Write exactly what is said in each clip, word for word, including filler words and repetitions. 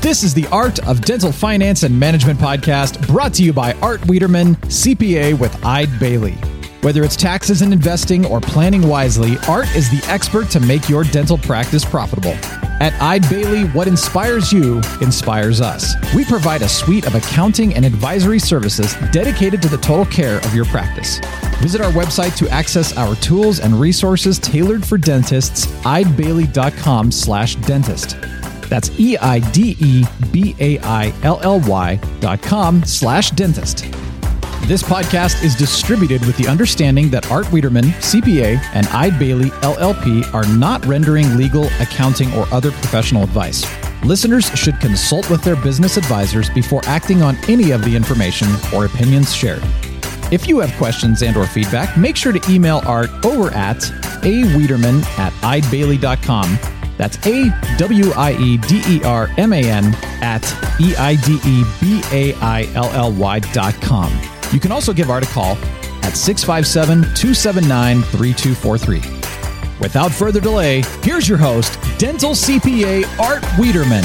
This is the Art of Dental Finance and Management podcast, brought to you by Art Wiederman, C P A with Eide Bailly. Whether it's taxes and investing or planning wisely, Art is the expert to make your dental practice profitable. At Eide Bailly, what inspires you inspires us. We provide a suite of accounting and advisory services dedicated to the total care of your practice. Visit our website to access our tools and resources tailored for dentists, eidebailly.com slash dentist. That's E-I-D-E-B-A-I-L-L-Y dot com slash dentist. This podcast is distributed with the understanding that Art Wiederman, C P A, and Eide Bailly, L L P are not rendering legal, accounting, or other professional advice. Listeners should consult with their business advisors before acting on any of the information or opinions shared. If you have questions and or feedback, make sure to email Art over at awiederman at eidebailly dot com. That's A W I E D E R M A N at E I D E B A I L L Y dot com. You can also give Art a call at six five seven, two seven nine, three two four three. Without further delay, here's your host, Dental C P A Art Wiederman.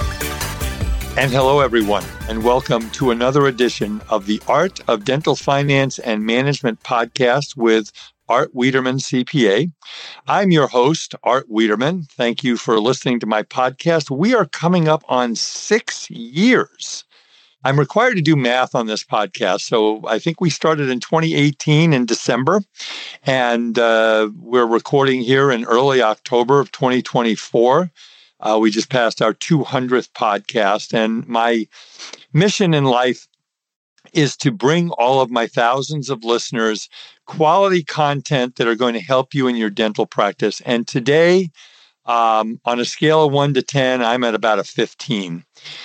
And hello, everyone, and welcome to another edition of the Art of Dental Finance and Management podcast with Art Wiederman, C P A. I'm your host, Art Wiederman. Thank you for listening to my podcast. We are coming up on six years. I'm required to do math on this podcast, so I think we started in twenty eighteen in December, and uh, we're recording here in early October of twenty twenty-four. Uh, we just passed our two hundredth podcast, and my mission in life is to bring all of my thousands of listeners quality content that are going to help you in your dental practice. And today, um, on a scale of one to ten, I'm at about a fifteen.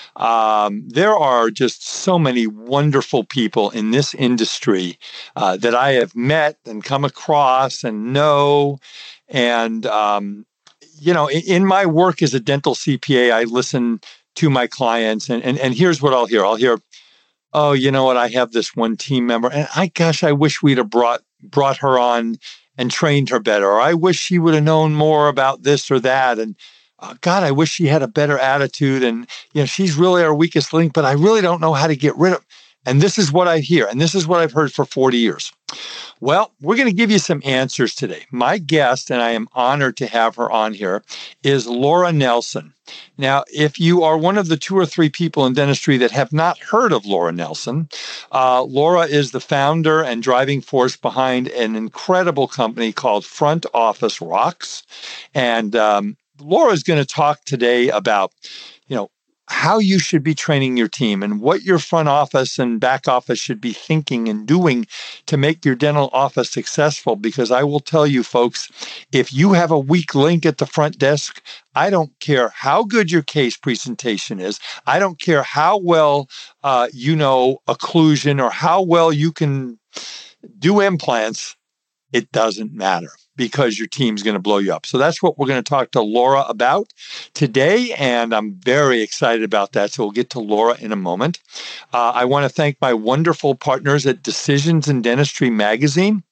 Um, there are just so many wonderful people in this industry uh, that I have met and come across and know. And, um, you know, in, in my work as a dental C P A, I listen to my clients, and, and, and here's what I'll hear. I'll hear, oh, you know what? I have this one team member, and I, gosh, I wish we'd have brought brought her on and trained her better. Or I wish she would have known more about this or that. And uh, God, I wish she had a better attitude. And you know, she's really our weakest link, but I really don't know how to get rid of. And this is what I hear, and this is what I've heard for forty years. Well, we're going to give you some answers today. My guest, and I am honored to have her on here, is Laura Nelson. Now, if you are one of the two or three people in dentistry that have not heard of Laura Nelson, uh, Laura is the founder and driving force behind an incredible company called Front Office Rocks. And um, Laura is going to talk today about, you know, how you should be training your team and what your front office and back office should be thinking and doing to make your dental office successful. Because I will tell you, folks, if you have a weak link at the front desk, I don't care how good your case presentation is. I don't care how well uh, you know occlusion or how well you can do implants. It doesn't matter, because your team's going to blow you up. So that's what we're going to talk to Laura about today, and I'm very excited about that. So we'll get to Laura in a moment. Uh, I want to thank my wonderful partners at Decisions in Dentistry magazine,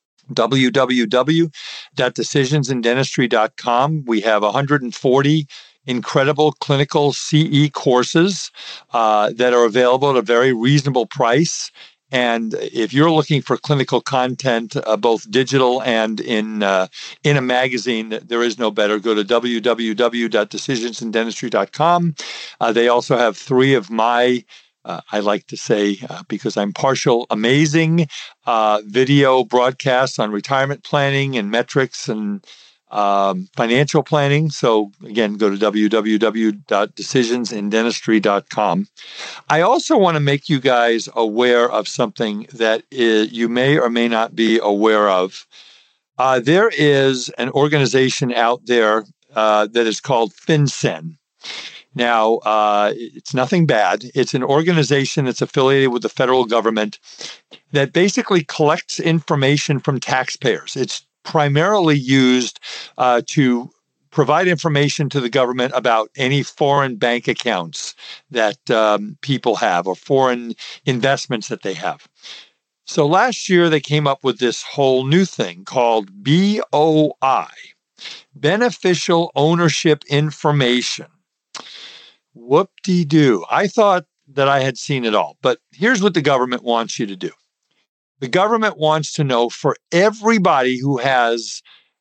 w w w dot decisions in dentistry dot com. We have one hundred forty incredible clinical C E courses uh, that are available at a very reasonable price. And if you're looking for clinical content, uh, both digital and in uh, in a magazine, there is no better. Go to w w w dot decisions in dentistry dot com. Uh, they also have three of my, uh, I like to say, uh, because I'm partial, amazing uh, video broadcasts on retirement planning and metrics and Um, financial planning. So again, go to w w w dot decisions in dentistry dot com. I also want to make you guys aware of something that is, you may or may not be aware of. Uh, there is an organization out there uh, that is called FinCEN. Now, uh, it's nothing bad. It's an organization that's affiliated with the federal government that basically collects information from taxpayers. It's primarily used uh, to provide information to the government about any foreign bank accounts that um, people have or foreign investments that they have. So last year, they came up with this whole new thing called B O I, Beneficial Ownership Information. Whoop-de-doo. I thought that I had seen it all, but here's what the government wants you to do. The government wants to know for everybody who has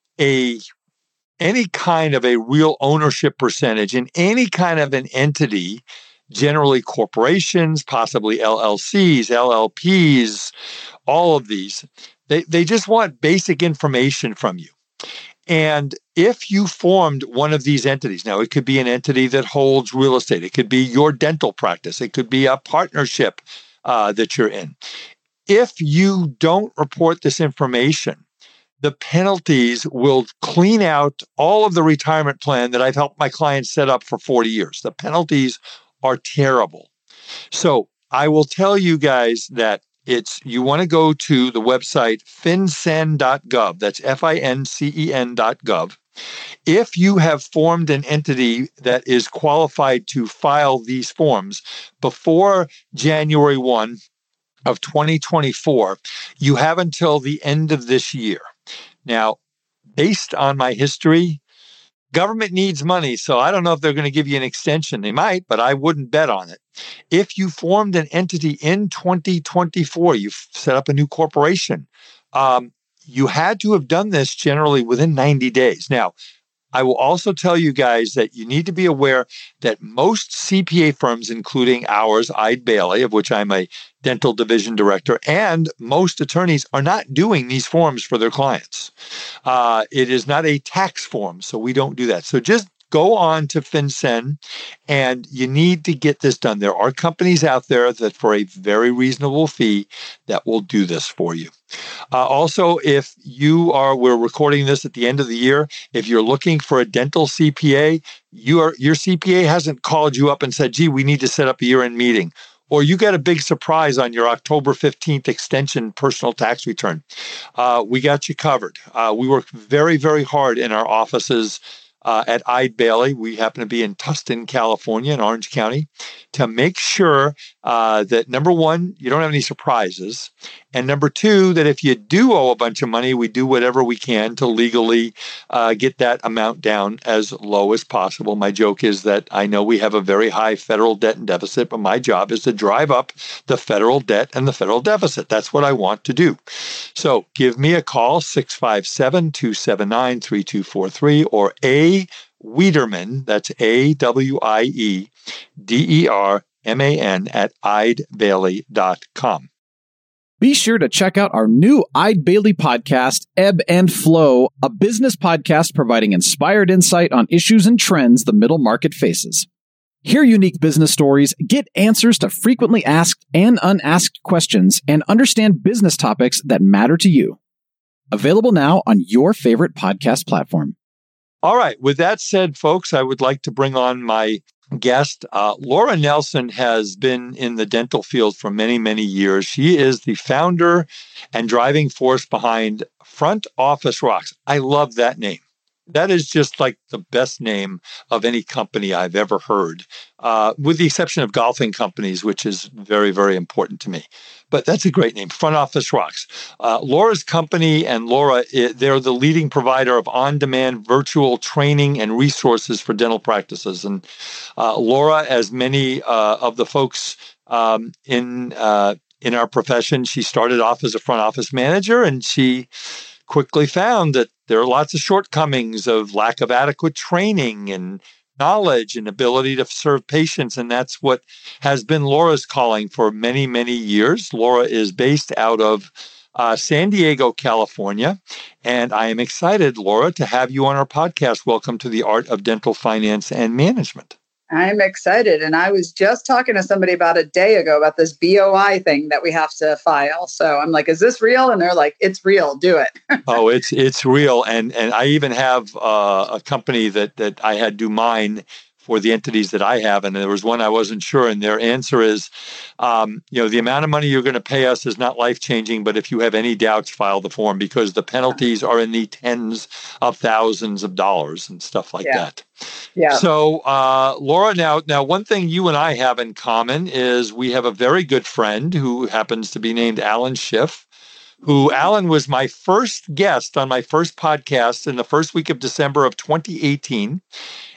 a any kind of a real ownership percentage in any kind of an entity, generally corporations, possibly L L Cs, L L Ps, all of these. They, they just want basic information from you. And if you formed one of these entities, now it could be an entity that holds real estate, it could be your dental practice, it could be a partnership uh, that you're in. If you don't report this information, the penalties will clean out all of the retirement plan that I've helped my clients set up for forty years. The penalties are terrible. So I will tell you guys that it's, you want to go to the website fincen dot gov. That's F I N C E N dot gov. If you have formed an entity that is qualified to file these forms before January first of twenty twenty-four, you have until the end of this year. Now, based on my history, government needs money, so I don't know if they're going to give you an extension. They might, but I wouldn't bet on it. If you formed an entity in twenty twenty-four, you've set up a new corporation, um, you had to have done this generally within ninety days. Now, I will also tell you guys that you need to be aware that most C P A firms, including ours, Eide Bailly, of which I'm a dental division director, and most attorneys are not doing these forms for their clients. Uh, it is not a tax form, so we don't do that. So just go on to FinCEN, and you need to get this done. There are companies out there that for a very reasonable fee that will do this for you. Uh, also, if you are, we're recording this at the end of the year, if you're looking for a dental C P A, you are, your C P A hasn't called you up and said, gee, we need to set up a year-end meeting. Or you got a big surprise on your October fifteenth extension personal tax return. Uh, we got you covered. Uh, we work very, very hard in our offices Uh, at Eide Bailly. We happen to be in Tustin, California, in Orange County, to make sure uh, that, number one, you don't have any surprises. And number two, that if you do owe a bunch of money, we do whatever we can to legally uh, get that amount down as low as possible. My joke is that I know we have a very high federal debt and deficit, but my job is to drive up the federal debt and the federal deficit. That's what I want to do. So give me a call, six five seven, two seven nine, three two four three, or A Wiederman, that's A W I E D E R M A N, at eide bailly dot com. Be sure to check out our new Eide Bailly podcast, Ebb and Flow, a business podcast providing inspired insight on issues and trends the middle market faces. Hear unique business stories, get answers to frequently asked and unasked questions, and understand business topics that matter to you. Available now on your favorite podcast platform. All right. With that said, folks, I would like to bring on my guest. Uh, Laura Nelson has been in the dental field for many, many years. She is the founder and driving force behind Front Office Rocks. I love that name. That is just like the best name of any company I've ever heard, uh, with the exception of golfing companies, which is very, very important to me. But that's a great name, Front Office Rocks. Uh, Laura's company and Laura, they're the leading provider of on-demand virtual training and resources for dental practices. And uh, Laura, as many uh, of the folks um, in uh, in our profession, she started off as a front office manager, and she quickly found that there are lots of shortcomings of lack of adequate training and knowledge and ability to serve patients. And that's what has been Laura's calling for many, many years. Laura is based out of uh, San Diego, California. And I am excited, Laura, to have you on our podcast. Welcome to the Art of Dental Finance and Management. I'm excited. And I was just talking to somebody about a day ago about this B O I thing that we have to file. So I'm like, is this real? And they're like, it's real. Do it. Oh, it's it's real. And and I even have uh, a company that that I had do mine for the entities that I have. And there was one I wasn't sure. And their answer is, um, you know, the amount of money you're going to pay us is not life-changing, but if you have any doubts, file the form, because the penalties are in the tens of thousands of dollars and stuff like yeah. that. Yeah. So, uh, Laura, now, now, one thing you and I have in common is we have a very good friend who happens to be named Alan Schiff, who Alan was my first guest on my first podcast in the first week of December of twenty eighteen.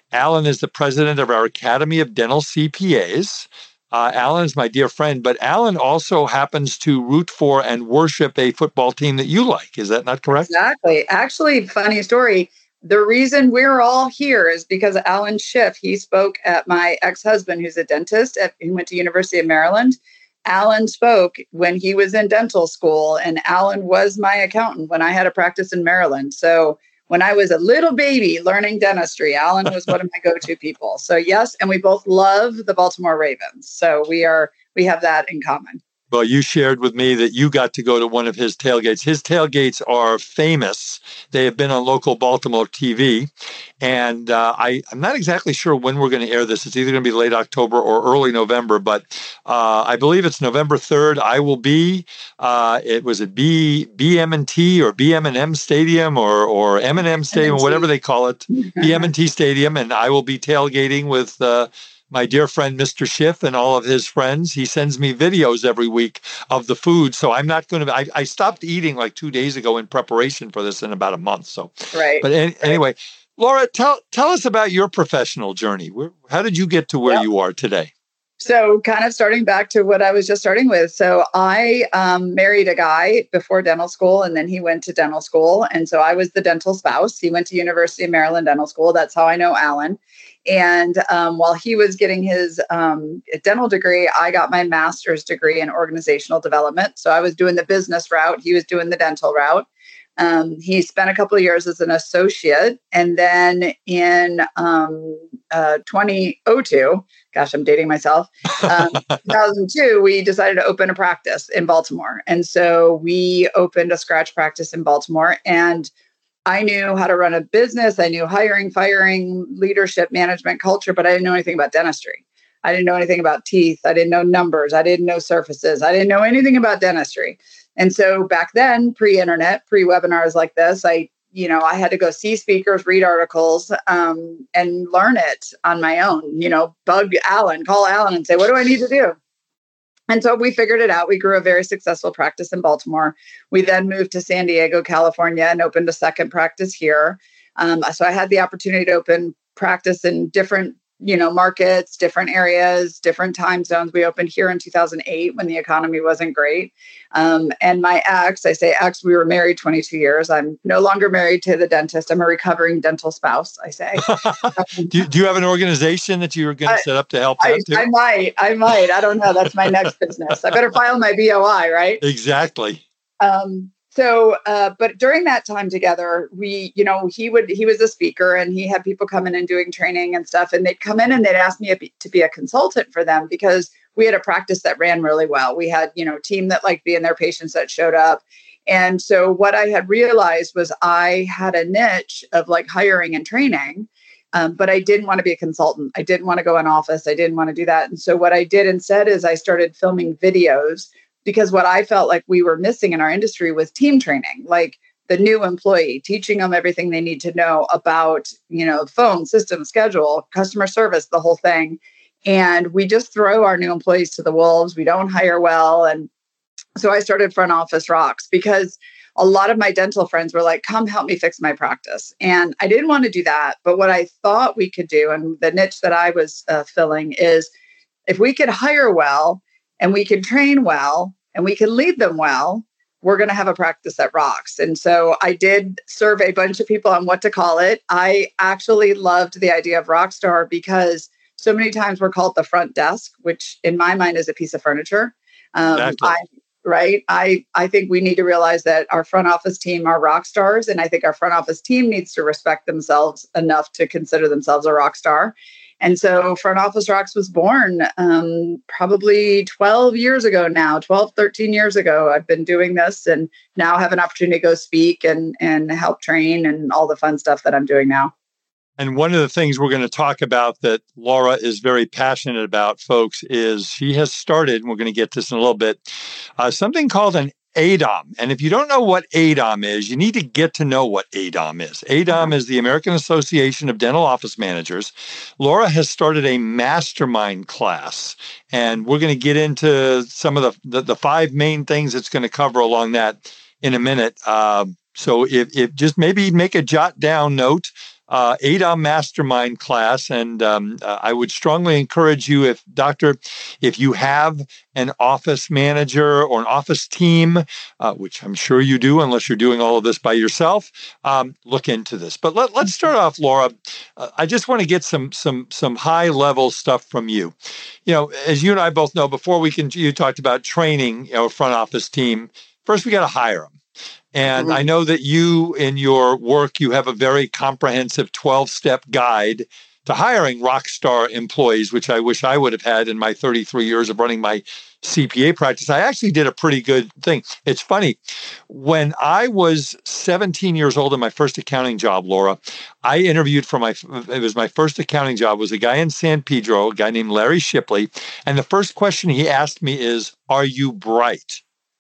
Alan is the president of our Academy of Dental C P As. Uh, Alan is my dear friend, but Alan also happens to root for and worship a football team that you like. Is that not correct? Exactly. Actually, funny story. The reason we're all here is because Alan Schiff, he spoke at my ex-husband, who's a dentist, at, he went to University of Maryland. Alan spoke when he was in dental school, and Alan was my accountant when I had a practice in Maryland. So when I was a little baby learning dentistry, Alan was one of my go-to people. So yes, and we both love the Baltimore Ravens. So we are we have that in common. Well, you shared with me that you got to go to one of his tailgates. His tailgates are famous. They have been on local Baltimore T V. And uh, I, I'm not exactly sure when we're going to air this. It's either going to be late October or early November, but uh, I believe it's November third. I will be, uh, it was a B, BM&T or B M and M Stadium or, or M and M Stadium, M and T. Whatever they call it, B M and T Stadium. And I will be tailgating with uh, my dear friend, Mister Schiff, and all of his friends. He sends me videos every week of the food. So I'm not going to, I, I stopped eating like two days ago in preparation for this in about a month. So, right. But any, anyway, Laura, tell, tell us about your professional journey. Where, how did you get to where yep. you are today? So kind of starting back to what I was just starting with. So I um, married a guy before dental school, and then he went to dental school. And so I was the dental spouse. He went to University of Maryland Dental School. That's how I know Alan. And um, while he was getting his um, dental degree, I got my master's degree in organizational development. So I was doing the business route. He was doing the dental route. Um, he spent a couple of years as an associate. And then in um, uh, twenty oh two, gosh, I'm dating myself, um, two thousand two, we decided to open a practice in Baltimore. And so we opened a scratch practice in Baltimore. And I knew how to run a business. I knew hiring, firing, leadership, management, culture, but I didn't know anything about dentistry. I didn't know anything about teeth. I didn't know numbers. I didn't know surfaces. I didn't know anything about dentistry. And so back then, pre-internet, pre-webinars like this, I, you know, I had to go see speakers, read articles, um, and learn it on my own, you know, bug Alan, call Alan and say, what do I need to do? And so we figured it out. We grew a very successful practice in Baltimore. We then moved to San Diego, California, and opened a second practice here. Um, so I had the opportunity to open practice in different, you know, markets, different areas, different time zones. We opened here in two thousand eight when the economy wasn't great. Um, and my ex, I say ex, we were married twenty-two years. I'm no longer married to the dentist. I'm a recovering dental spouse, I say. do, you, do you have an organization that you're going to set up to help I, them too? I might, I might. I don't know. That's my next business. I better file my B O I, right? Exactly. Um, So, uh, but during that time together, we, you know, he would, he was a speaker and he had people come in and doing training and stuff. And they'd come in and they'd ask me to be a consultant for them because we had a practice that ran really well. We had, you know, a team that liked being there, patients that showed up. And so what I had realized was I had a niche of like hiring and training, um, but I didn't want to be a consultant. I didn't want to go in office. I didn't want to do that. And so what I did instead is I started filming videos, because what I felt like we were missing in our industry was team training, like the new employee, teaching them everything they need to know about, you know, phone, system, schedule, customer service, the whole thing. And we just throw our new employees to the wolves. We don't hire well. And so I started Front Office Rocks because a lot of my dental friends were like, come help me fix my practice. And I didn't want to do that. But what I thought we could do, and the niche that I was uh, filling, is if we could hire well and we could train well, and we can lead them well, we're going to have a practice that rocks. And so I did survey a bunch of people on what to call it. I actually loved the idea of Rockstar because so many times we're called the front desk, which in my mind is a piece of furniture. Um, exactly. I, right. I, I think we need to realize that our front office team are rock stars. And I think our front office team needs to respect themselves enough to consider themselves a rock star. And so Front Office Rocks was born um, probably twelve years ago now, twelve, thirteen years ago. I've been doing this and now have an opportunity to go speak and, and help train and all the fun stuff that I'm doing now. And one of the things we're going to talk about that Laura is very passionate about, folks, is she has started, and we're going to get this in a little bit, uh, something called an A D O M. And if you don't know what A D O M is, you need to get to know what A D O M is. A D O M is the American Association of Dental Office Managers. Laura has started a mastermind class, and we're going to get into some of the, the, the five main things it's going to cover along that in a minute. Uh, so if, if just maybe make a jot down note uh, A D A M Mastermind class. And um, uh, I would strongly encourage you, if doctor, if you have an office manager or an office team, uh, which I'm sure you do, unless you're doing all of this by yourself, um, look into this. But let, let's start off, Laura. Uh, I just want to get some some some high level stuff from you. You know, as you and I both know, before we can, you talked about training, you know, a front office team. First, we got to hire them. And I know that you, in your work, you have a very comprehensive twelve-step guide to hiring rock star employees, which I wish I would have had in my thirty-three years of running my C P A practice. I actually did a pretty good thing. It's funny. When I was seventeen years old in my first accounting job, Laura, I interviewed for my, it was my first accounting job, was a guy in San Pedro, a guy named Larry Shipley. And the first question he asked me is, are you bright?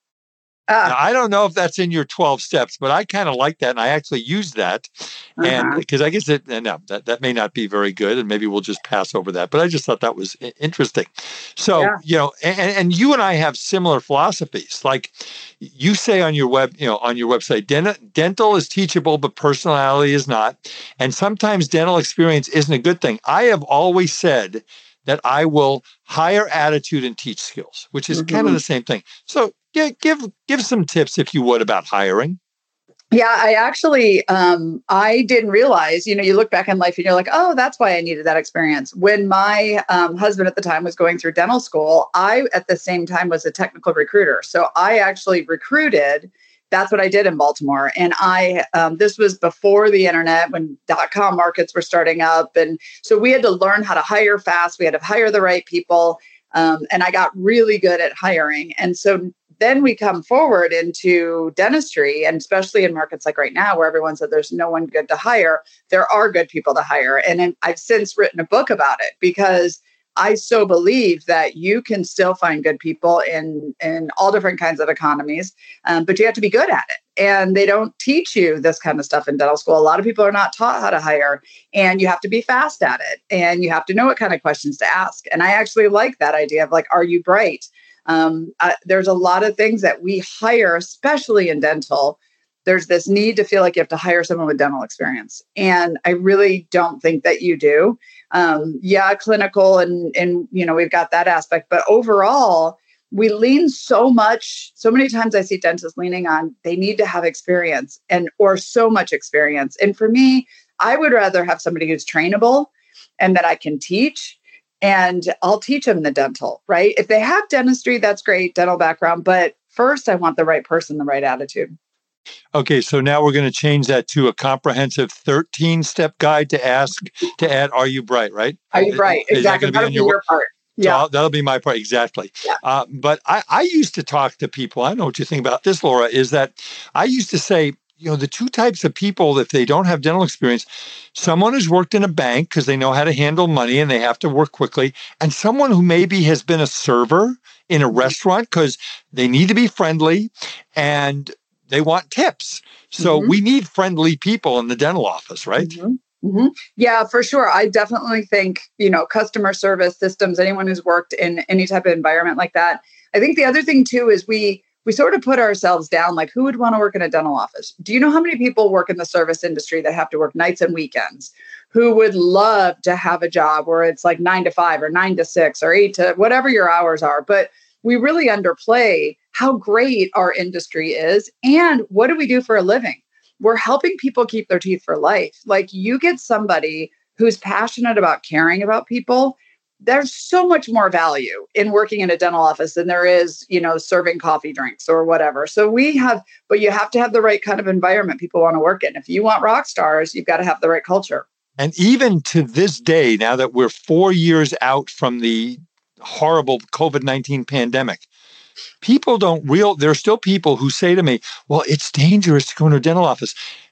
Uh, now, I don't know if that's in your twelve steps, but I kind of like that. And I actually use that. Uh-huh. And because I guess it, no, that, that may not be very good. And maybe we'll just pass over that. But I just thought that was interesting. So, yeah. you know, and, and you and I have similar philosophies. Like you say on your web, you know, on your website, Den- dental is teachable, but personality is not. And sometimes dental experience isn't a good thing. I have always said that I will hire attitude and teach skills, which is mm-hmm. kind of the same thing. So yeah, give give some tips, if you would, about hiring. Yeah, I actually, um, I didn't realize, you know, you look back in life and you're like, oh, that's why I needed that experience. When my um, husband at the time was going through dental school, I, at the same time, was a technical recruiter. So I actually recruited. That's what I did in Baltimore. And I, um, this was before the internet, when dot-com markets were starting up. And so we had to learn how to hire fast. We had to hire the right people. Um, and I got really good at hiring. And so then we come forward into dentistry, and especially in markets like right now, where everyone said there's no one good to hire, there are good people to hire. And then I've since written a book about it, because I so believe that you can still find good people in, in all different kinds of economies, um, but you have to be good at it. And they don't teach you this kind of stuff in dental school. A lot of people are not taught how to hire, and you have to be fast at it, and you have to know what kind of questions to ask. And I actually like that idea of like, are you bright? Um, uh, there's a lot of things that we hire, especially in dental. There's this need to feel like you have to hire someone with dental experience. And I really don't think that you do. Um, yeah, clinical and, and, you know, we've got that aspect, but overall, we lean so much, so many times I see dentists leaning on, they need to have experience and, or so much experience. And for me, I would rather have somebody who's trainable and that I can teach, and I'll teach them the dental, right? If they have dentistry, that's great, dental background, but first I want the right person, the right attitude. Okay, so now we're going to change that to a comprehensive thirteen-step guide to ask, to add, are you bright, right? Are you bright? Is exactly. That That'll be your, your part. Yeah, so that'll be my part. Exactly. Yeah. Uh, but I, I used to talk to people, I know what you think about this, Laura, is that I used to say, you know, the two types of people, if they don't have dental experience, someone who's worked in a bank because they know how to handle money and they have to work quickly, and someone who maybe has been a server in a restaurant because they need to be friendly and they want tips. So mm-hmm. we need friendly people in the dental office, right? Mm-hmm. Mm-hmm. Yeah, for sure. I definitely think, you know, customer service systems, anyone who's worked in any type of environment like that. I think the other thing too is we we sort of put ourselves down, like who would want to work in a dental office? Do you know how many people work in the service industry that have to work nights and weekends, who would love to have a job where it's like nine to five or nine to six or eight to whatever your hours are? But we really underplay how great our industry is. And what do we do for a living? We're helping people keep their teeth for life. Like you get somebody who's passionate about caring about people. There's so much more value in working in a dental office than there is, you know, serving coffee drinks or whatever. So we have, but you have to have the right kind of environment people want to work in. If you want rock stars, you've got to have the right culture. And even to this day, now that we're four years out from the horrible COVID nineteen pandemic, people don't real, there are still people who say to me, well, it's dangerous to go into a dental office.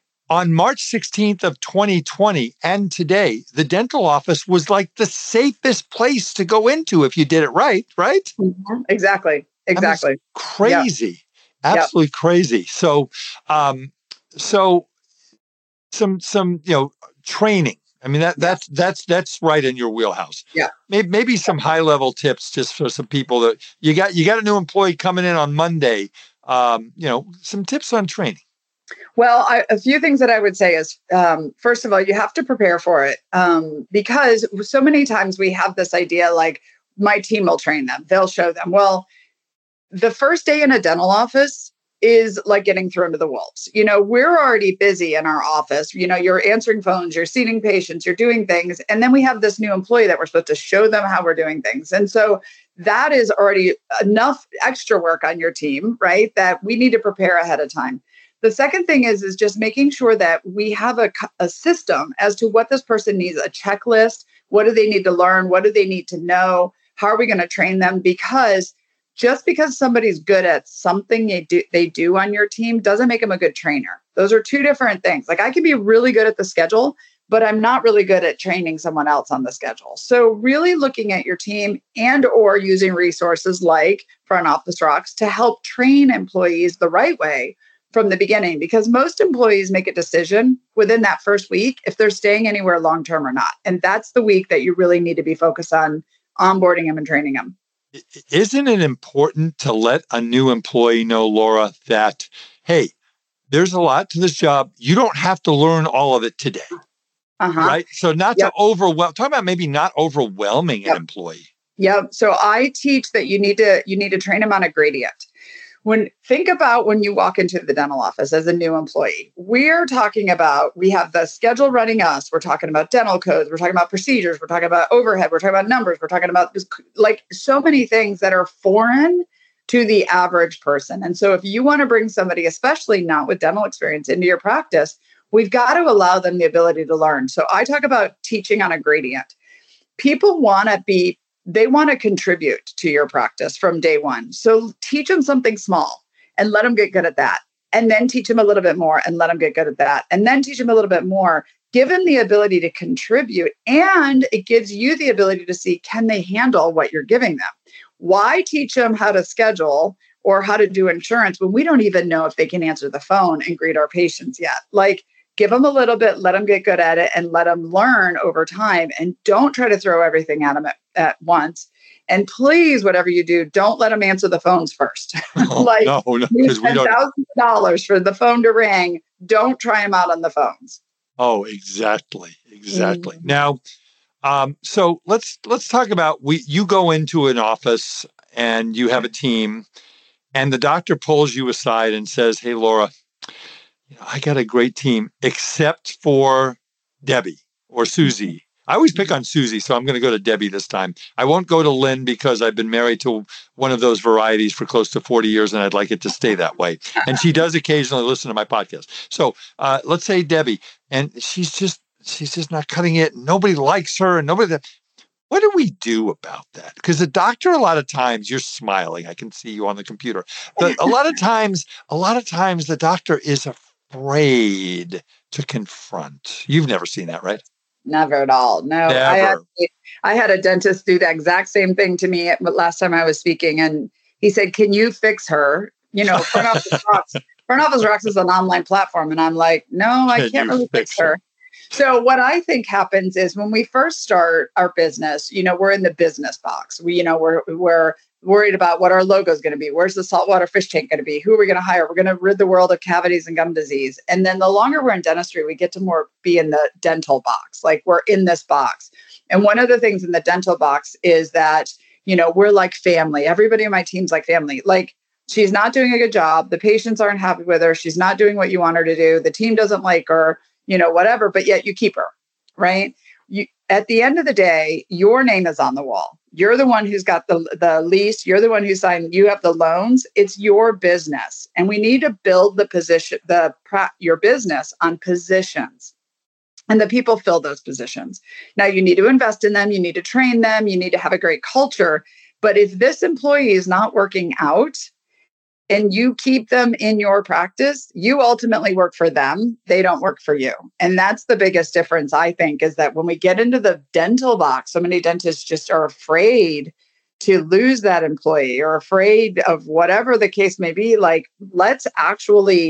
On March sixteenth of twenty twenty and today, the dental office was like the safest place to go into if you did it right, right? Mm-hmm. Exactly. Exactly. I mean, crazy. Yep. Absolutely yep. crazy. So, um, so some, some, you know, training. I mean, that, that's, that's, that's right in your wheelhouse. Yeah. Maybe, maybe some high level tips just for some people that you got, you got a new employee coming in on Monday. Um, you know, some tips on training. Well, I, a few things that I would say is, um, first of all, you have to prepare for it um, because so many times we have this idea like, my team will train them, they'll show them. Well, the first day in a dental office is like getting thrown to the wolves. You know, we're already busy in our office. You know, you're answering phones, you're seating patients, you're doing things. And then we have this new employee that we're supposed to show them how we're doing things. And so that is already enough extra work on your team, right? That we need to prepare ahead of time. The second thing is, is just making sure that we have a, a system as to what this person needs, a checklist. What do they need to learn? What do they need to know? How are we going to train them? Because just because somebody's good at something they do, they do on your team doesn't make them a good trainer. Those are two different things. Like I can be really good at the schedule, but I'm not really good at training someone else on the schedule. So really looking at your team and or using resources like Front Office Rocks to help train employees the right way from the beginning, because most employees make a decision within that first week if they're staying anywhere long-term or not. And that's the week that you really need to be focused on onboarding them and training them. Isn't it important to let a new employee know, Laura, that, hey, there's a lot to this job. You don't have to learn all of it today. Uh-huh. Right? So not yep. to overwhelm, talk about maybe not overwhelming yep. an employee. Yep. So I teach that you need to, you need to train them on a gradient. When think about when you walk into the dental office as a new employee, we're talking about, we have the schedule running us. We're talking about dental codes. We're talking about procedures. We're talking about overhead. We're talking about numbers. We're talking about this, like so many things that are foreign to the average person. And so if you want to bring somebody, especially not with dental experience, into your practice, we've got to allow them the ability to learn. So I talk about teaching on a gradient. People want to be They want to contribute to your practice from day one. So teach them something small and let them get good at that. And then teach them a little bit more and let them get good at that. And then teach them a little bit more. Give them the ability to contribute. And it gives you the ability to see, can they handle what you're giving them? Why teach them how to schedule or how to do insurance when we don't even know if they can answer the phone and greet our patients yet? Like, give them a little bit, let them get good at it, and let them learn over time. And don't try to throw everything at them at, at once. And please, whatever you do, don't let them answer the phones first. Oh, like, no, no, you spend thousands of dollars for the phone to ring. Don't try them out on the phones. Oh, exactly, exactly. Mm-hmm. Now, um, so let's let's talk about we. You go into an office and you have a team, and the doctor pulls you aside and says, "Hey, Laura, you know, I got a great team, except for Debbie or Susie." I always pick on Susie, so I'm going to go to Debbie this time. I won't go to Lynn because I've been married to one of those varieties for close to forty years, and I'd like it to stay that way. And she does occasionally listen to my podcast. So uh, let's say Debbie, and she's just she's just not cutting it. Nobody likes her, and nobody. What do we do about that? Because the doctor, a lot of times, you're smiling. I can see you on the computer. But a lot of times, a lot of times, the doctor is afraid to confront. You've never seen that, right? Never at all. No, Never. I had, I had a dentist do the exact same thing to me last time I was speaking. And he said, can you fix her? You know, Front Office Rocks. Front Office Rocks is an online platform. And I'm like, no, I Can can't you really fix fix her. her. So what I think happens is when we first start our business, you know, we're in the business box. We, you know, we're, we're worried about what our logo is going to be. Where's the saltwater fish tank going to be? Who are we going to hire? We're going to rid the world of cavities and gum disease. And then the longer we're in dentistry, we get to more be in the dental box. Like we're in this box. And one of the things in the dental box is that, you know, we're like family. Everybody in my team's like family. Like she's not doing a good job. The patients aren't happy with her. She's not doing what you want her to do. The team doesn't like her, you know, whatever, but yet you keep her, right? You, at the end of the day, your name is on the wall. You're the one who's got the, the lease. You're the one who signed, you have the loans. It's your business. And we need to build the position, the your business on positions. And the people fill those positions. Now you need to invest in them. You need to train them. You need to have a great culture. But if this employee is not working out, and you keep them in your practice, you ultimately work for them. They don't work for you. And that's the biggest difference, I think, is that when we get into the dental box, so many dentists just are afraid to lose that employee or afraid of whatever the case may be. Like, let's actually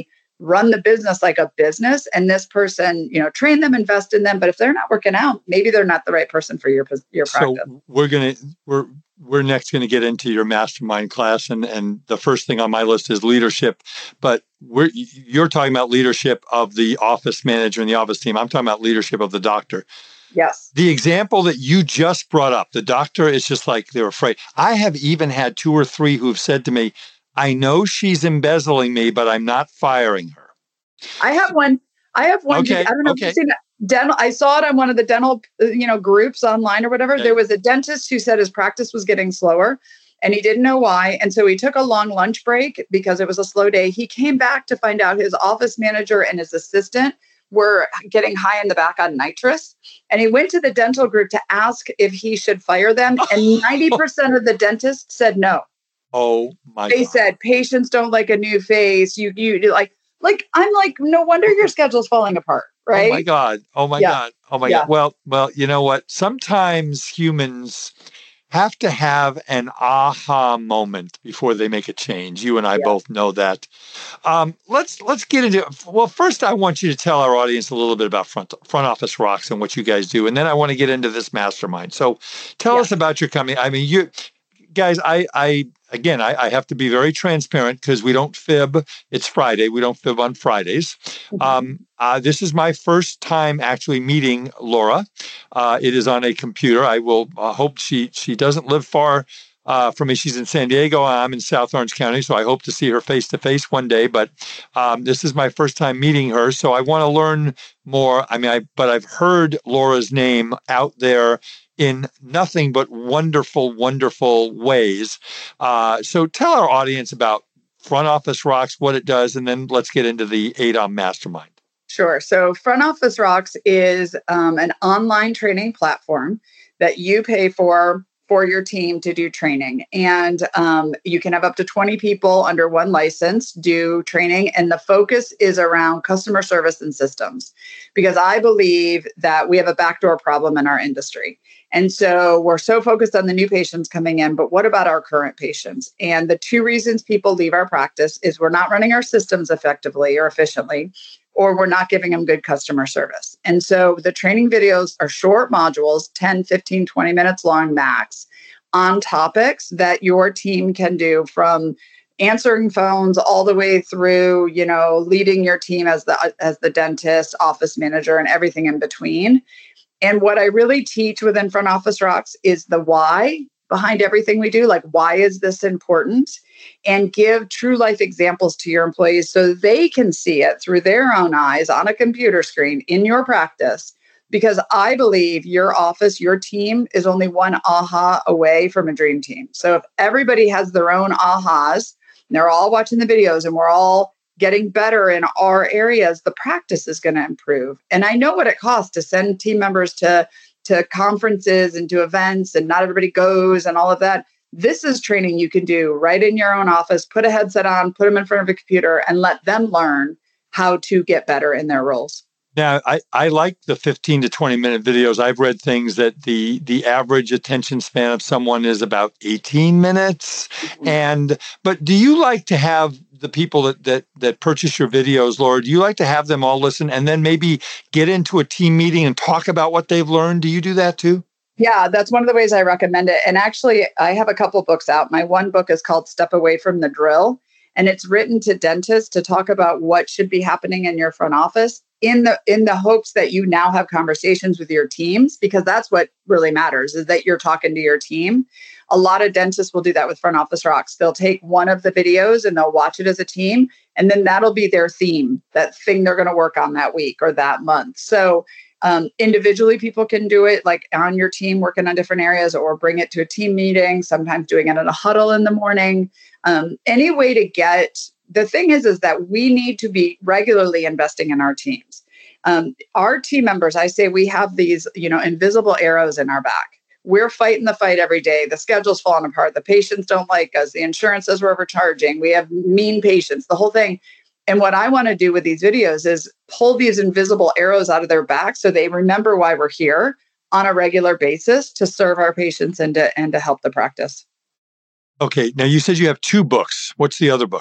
run the business like a business. And this person, you know, train them, invest in them. But if they're not working out, maybe they're not the right person for your your practice. So we're gonna we're we're next going to get into your mastermind class, and and the first thing on my list is leadership. But we're you're talking about leadership of the office manager and the office team. I'm talking about leadership of the doctor. Yes. The example that you just brought up, the doctor is just like they're afraid. I have even had two or three who've said to me, I know she's embezzling me, but I'm not firing her. I have one. I have one. Okay. I don't know okay. if you've seen it. Dental. I saw it on one of the dental, you know, groups online or whatever. Okay. There was a dentist who said his practice was getting slower and he didn't know why. And so he took a long lunch break because it was a slow day. He came back to find out his office manager and his assistant were getting high in the back on nitrous. And he went to the dental group to ask if he should fire them. And ninety percent of the dentists said no. Oh my They God. said, patients don't like a new face. You, you like, like, I'm like, no wonder your schedule's falling apart, right? Oh my God. Oh my Yeah. God. Oh my Yeah. God. Well, well, you know what? Sometimes humans have to have an aha moment before they make a change. You and I Yeah. both know that. Um, let's let's get into it. Well, first I want you to tell our audience a little bit about front front office rocks and what you guys do, and then I want to get into this mastermind. So, tell Yeah. us about your company. I mean, you guys, I I again I, I have to be very transparent because we don't fib. It's Friday. We don't fib on Fridays. Mhm. Um, uh, this is my first time actually meeting Laura. Uh, it is on a computer. I will uh, hope she she doesn't live far uh, from me. She's in San Diego. I'm in South Orange County, so I hope to see her face to face one day. But um, this is my first time meeting her, so I want to learn more. I mean, I but I've heard Laura's name out there in nothing but wonderful, wonderful ways. Uh, so tell our audience about Front Office Rocks, what it does, and then let's get into the A D O M Mastermind. Sure. So Front Office Rocks is um, an online training platform that you pay for for your team to do training. And um, you can have up to twenty people under one license do training. And the focus is around customer service and systems, because I believe that we have a backdoor problem in our industry. And so we're so focused on the new patients coming in, but what about our current patients? And the two reasons people leave our practice is we're not running our systems effectively or efficiently, or we're not giving them good customer service. And so the training videos are short modules, ten, fifteen, twenty minutes long max, on topics that your team can do, from answering phones all the way through, you know, leading your team as the as the dentist, office manager, and everything in between. And what I really teach within Front Office Rocks is the why behind everything we do. Like, why is this important? And give true life examples to your employees so they can see it through their own eyes on a computer screen in your practice. Because I believe your office, your team is only one aha away from a dream team. So if everybody has their own ahas, and they're all watching the videos and we're all getting better in our areas, the practice is going to improve. And I know what it costs to send team members to, to conferences and to events, and not everybody goes and all of that. This is training you can do right in your own office. Put a headset on, put them in front of a computer, and let them learn how to get better in their roles. Now, I, I like the fifteen to twenty minute videos. I've read things that the the average attention span of someone is about eighteen minutes. Mm-hmm. And but do you like to have the people that, that that purchase your videos, Laura, do you like to have them all listen and then maybe get into a team meeting and talk about what they've learned? Do you do that too? Yeah, that's one of the ways I recommend it. And actually, I have a couple books out. My one book is called Step Away from the Drill, and it's written to dentists to talk about what should be happening in your front office, in the in the hopes that you now have conversations with your teams, because that's what really matters, is that you're talking to your team. A lot of dentists will do that with Front Office Rocks. They'll take one of the videos and they'll watch it as a team, and then that'll be their theme, that thing they're going to work on that week or that month. So um, individually, people can do it like on your team, working on different areas, or bring it to a team meeting, sometimes doing it in a huddle in the morning. Um, any way to get, the thing is, is that we need to be regularly investing in our teams. Um, our team members, I say we have these, you know, invisible arrows in our back. We're fighting the fight every day. The schedule's falling apart. The patients don't like us. The insurance says we're overcharging. We have mean patients, the whole thing. And what I want to do with these videos is pull these invisible arrows out of their back so they remember why we're here on a regular basis to serve our patients and to, and to help the practice. Okay. Now you said you have two books. What's the other book?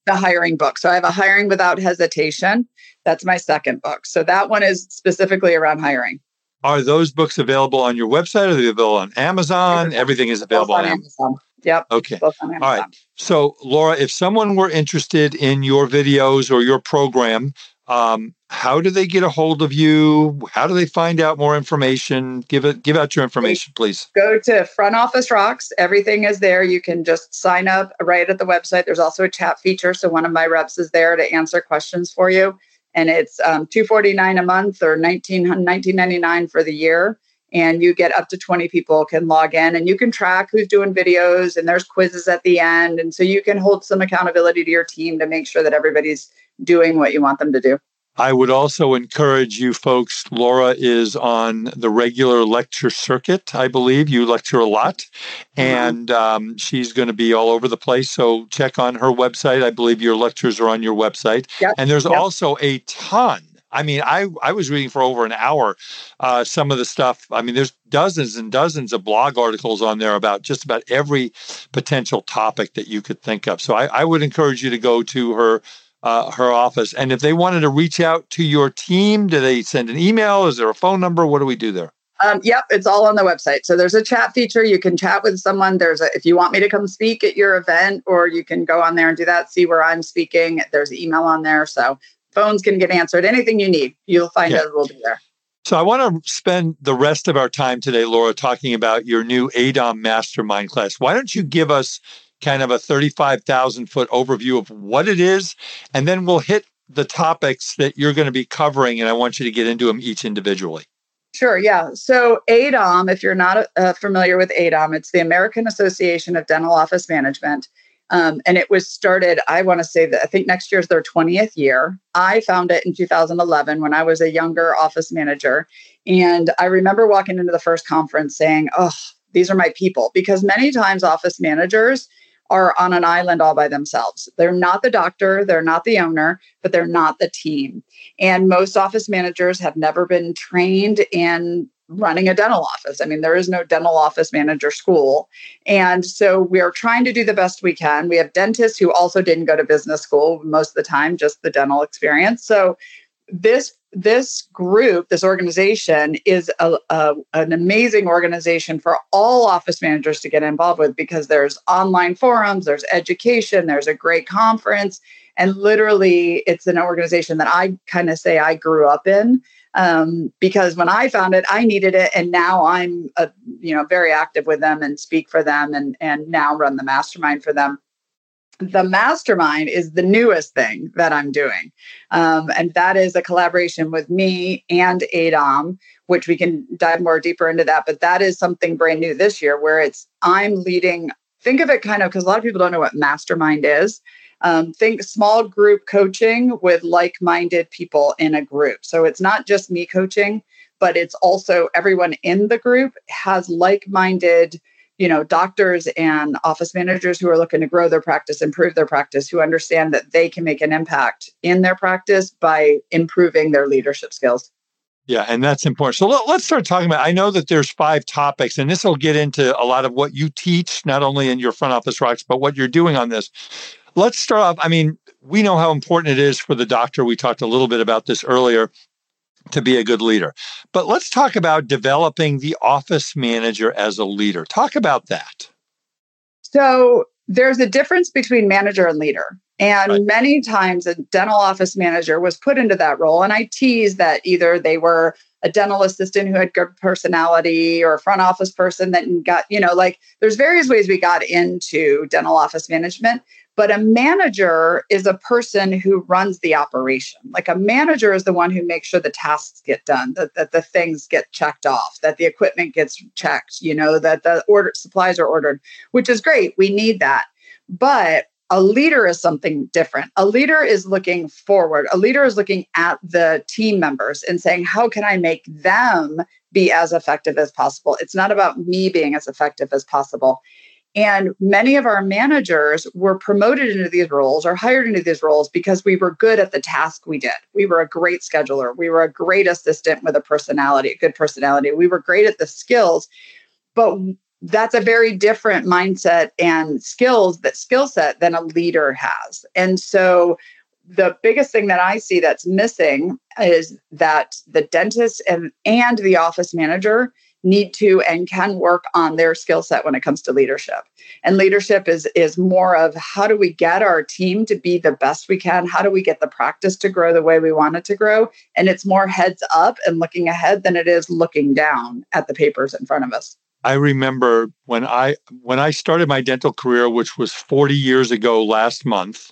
the hiring book. So I have a Hiring Without Hesitation. That's my second book. So that one is specifically around hiring. Are those books available on your website? Are they available on Amazon? Everything is available on on Amazon. Yep. Okay. All right. So, Laura, if someone were interested in your videos or your program, um, how do they get a hold of you? How do they find out more information? Give it, give out your information, please. Go to Front Office Rocks. Everything is there. You can just sign up right at the website. There's also a chat feature. So one of my reps is there to answer questions for you. And it's um, two hundred forty-nine dollars a month or nineteen ninety-nine for the year. And you get up to twenty people can log in, and you can track who's doing videos, and there's quizzes at the end. And so you can hold some accountability to your team to make sure that everybody's doing what you want them to do. I would also encourage you folks, Laura is on the regular lecture circuit, I believe. You lecture a lot, and um, she's going to be all over the place. So check on her website. I believe your lectures are on your website. Yep. And there's yep. also a ton. I mean, I, I was reading for over an hour uh, some of the stuff. I mean, there's dozens and dozens of blog articles on there about just about every potential topic that you could think of. So I, I would encourage you to go to her Uh, her office. And if they wanted to reach out to your team, do they send an email? Is there a phone number? What do we do there? Um, yep, it's all on the website. So there's a chat feature. You can chat with someone. There's a, if you want me to come speak at your event, or you can go on there and do that, see where I'm speaking. There's email on there. So phones can get answered. Anything you need, you'll find yeah. out we'll be there. So I want to spend the rest of our time today, Laura, talking about your new A D O M Mastermind class. Why don't you give us kind of a thirty-five thousand foot overview of what it is, and then we'll hit the topics that you're going to be covering, and I want you to get into them each individually. Sure, yeah. So A D O M, if you're not uh, familiar with A D O M, it's the American Association of Dental Office Management. Um, and it was started, I want to say that I think next year is their twentieth year. I found it in two thousand eleven when I was a younger office manager. And I remember walking into the first conference saying, oh, these are my people. Because many times office managers are on an island all by themselves. They're not the doctor, they're not the owner, but they're not the team. And most office managers have never been trained in running a dental office. I mean, there is no dental office manager school. And so we're trying to do the best we can. We have dentists who also didn't go to business school most of the time, just the dental experience. So this this group, this organization is a, a, an amazing organization for all office managers to get involved with, because there's online forums, there's education, there's a great conference. And literally, it's an organization that I kind of say I grew up in, um, because when I found it, I needed it. And now I'm a, you know, very active with them and speak for them, and, and now run the mastermind for them. The mastermind is the newest thing that I'm doing. Um, and that is a collaboration with me and A D O M, which we can dive more deeper into that. But that is something brand new this year, where it's I'm leading. Think of it kind of, because a lot of people don't know what mastermind is. Um, think small group coaching with like-minded people in a group. So it's not just me coaching, but it's also everyone in the group has like-minded, you know, doctors and office managers who are looking to grow their practice, improve their practice, who understand that they can make an impact in their practice by improving their leadership skills. Yeah, and that's important. So let, let's start talking about, I know that there's five topics, and this will get into a lot of what you teach, not only in your Front Office Rocks, but what you're doing on this. Let's start off. I mean, we know how important it is for the doctor. We talked a little bit about this earlier, to be a good leader. But let's talk about developing the office manager as a leader. Talk about that. So there's a difference between manager and leader. And right. many times a dental office manager was put into that role. And I tease that either they were a dental assistant who had good personality, or a front office person that got, you know, like there's various ways we got into dental office management. But a manager is a person who runs the operation. Like a manager is the one who makes sure the tasks get done, that, that the things get checked off, that the equipment gets checked, you know, that the order supplies are ordered, which is great. We need that. But a leader is something different. A leader is looking forward. A leader is looking at the team members and saying, how can I make them be as effective as possible? It's not about me being as effective as possible. And many of our managers were promoted into these roles or hired into these roles because we were good at the task we did. We were a great scheduler. We were a great assistant with a personality, a good personality. We were great at the skills, but that's a very different mindset and skills, that skill set than a leader has. And so the biggest thing that I see that's missing is that the dentist and, and the office manager need to and can work on their skill set when it comes to leadership. And leadership is, is more of how do we get our team to be the best we can? How do we get the practice to grow the way we want it to grow? And it's more heads up and looking ahead than it is looking down at the papers in front of us. I remember when I when I started my dental career, which was forty years ago last month,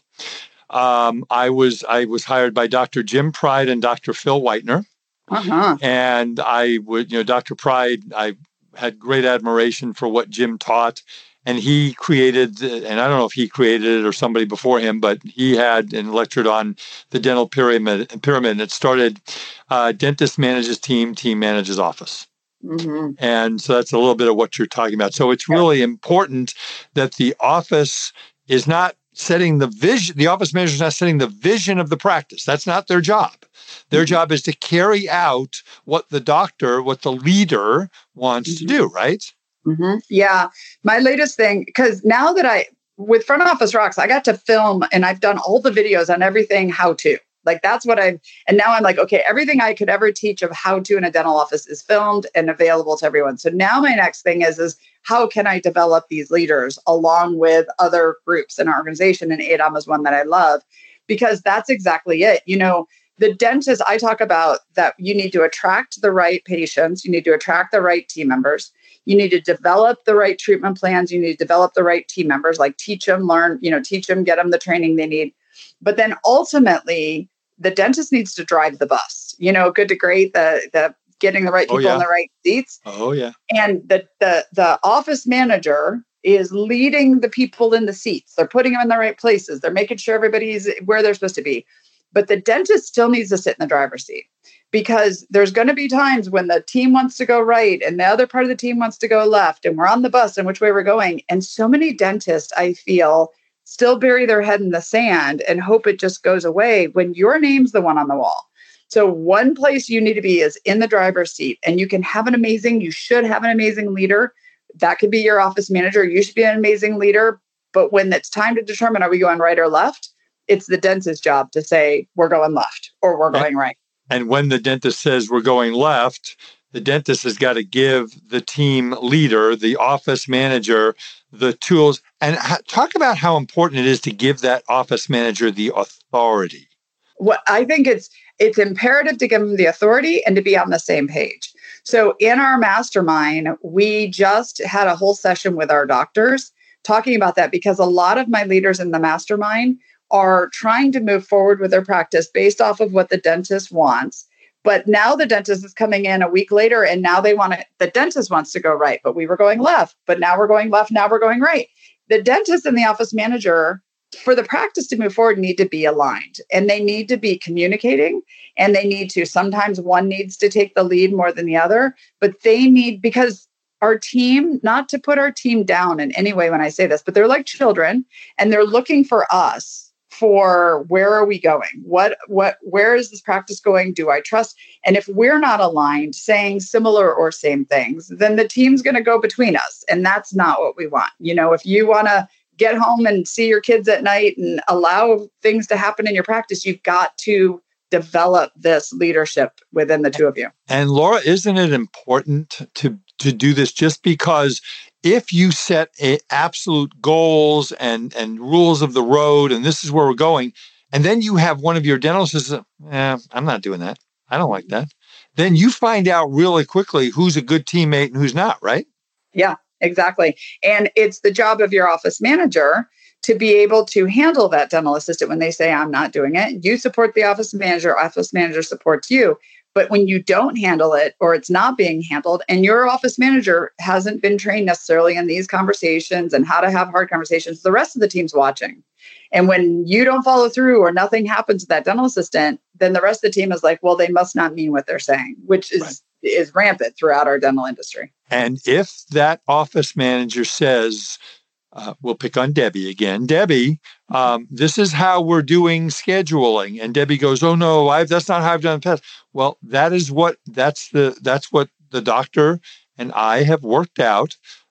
um, I was I was hired by Doctor Jim Pride and Doctor Phil Whitener. Uh-huh. And I would, you know, Doctor Pride, I had great admiration for what Jim taught. And he created, and I don't know if he created it or somebody before him, but he had and lectured on the dental pyramid. pyramid and it started uh, dentist manages team, team manages office. Mm-hmm. And so that's a little bit of what you're talking about. So it's really important that the office is not setting the vision, the office manager is not setting the vision of the practice. That's not their job. Their mm-hmm. job is to carry out what the doctor, what the leader wants mm-hmm. to do, right? Mm-hmm. Yeah. My latest thing, because now that I, with Front Office Rocks, I got to film and I've done all the videos on everything how to. Like that's what I've, and now I'm like, okay, everything I could ever teach of how to in a dental office is filmed and available to everyone. So now my next thing is, is how can I develop these leaders along with other groups in our organization? And A D A M is one that I love because that's exactly it. You know, the dentist, I talk about that you need to attract the right patients. You need to attract the right team members. You need to develop the right treatment plans. You need to develop the right team members, like teach them, learn, you know, teach them, get them the training they need. But then ultimately, the dentist needs to drive the bus, you know, good to great, the the getting the right people oh, yeah. in the right seats. Oh, yeah. And the, the the office manager is leading the people in the seats. They're putting them in the right places. They're making sure everybody's where they're supposed to be. But the dentist still needs to sit in the driver's seat because there's going to be times when the team wants to go right and the other part of the team wants to go left and we're on the bus and which way we're going. And so many dentists, I feel, still bury their head in the sand and hope it just goes away when your name's the one on the wall. So one place you need to be is in the driver's seat, and you can have an amazing, you should have an amazing leader. That could be your office manager. You should be an amazing leader. But when it's time to determine, are we going right or left? It's the dentist's job to say, we're going left or we're going right. And when the dentist says we're going left, the dentist has got to give the team leader, the office manager, the tools. And ha- talk about how important it is to give that office manager the authority. Well, I think it's it's imperative to give them the authority and to be on the same page. So in our mastermind, we just had a whole session with our doctors talking about that because a lot of my leaders in the mastermind are trying to move forward with their practice based off of what the dentist wants. But now the dentist is coming in a week later and now they want to, the dentist wants to go right, but we were going left, but now we're going left, now we're going right. The dentist and the office manager, for the practice to move forward, need to be aligned and they need to be communicating and they need to, sometimes one needs to take the lead more than the other, but they need, because our team, not to put our team down in any way when I say this, but they're like children and they're looking for us for where are we going? What, what, where is this practice going? Do I trust? And if we're not aligned, saying similar or same things, then the team's going to go between us. And that's not what we want. You know, if you want to get home and see your kids at night and allow things to happen in your practice, you've got to develop this leadership within the two of you. And Laura, isn't it important to, to do this just because if you set a absolute goals and, and rules of the road, and this is where we're going, and then you have one of your dentists says, eh, I'm not doing that. I don't like that. Then you find out really quickly who's a good teammate and who's not, right? Yeah, exactly. And it's the job of your office manager to be able to handle that dental assistant when they say, I'm not doing it. You support the office manager, office manager supports you. But when you don't handle it or it's not being handled and your office manager hasn't been trained necessarily in these conversations and how to have hard conversations, the rest of the team's watching. And when you don't follow through or nothing happens to that dental assistant, then the rest of the team is like, well, they must not mean what they're saying, which is, right. is rampant throughout our dental industry. And if that office manager says, Uh, we'll pick on Debbie again. Debbie, um, this is how we're doing scheduling. And Debbie goes, oh no, I've, that's not how I've done it in the past. Well, that is what, that's the, that's what the doctor and I have worked out.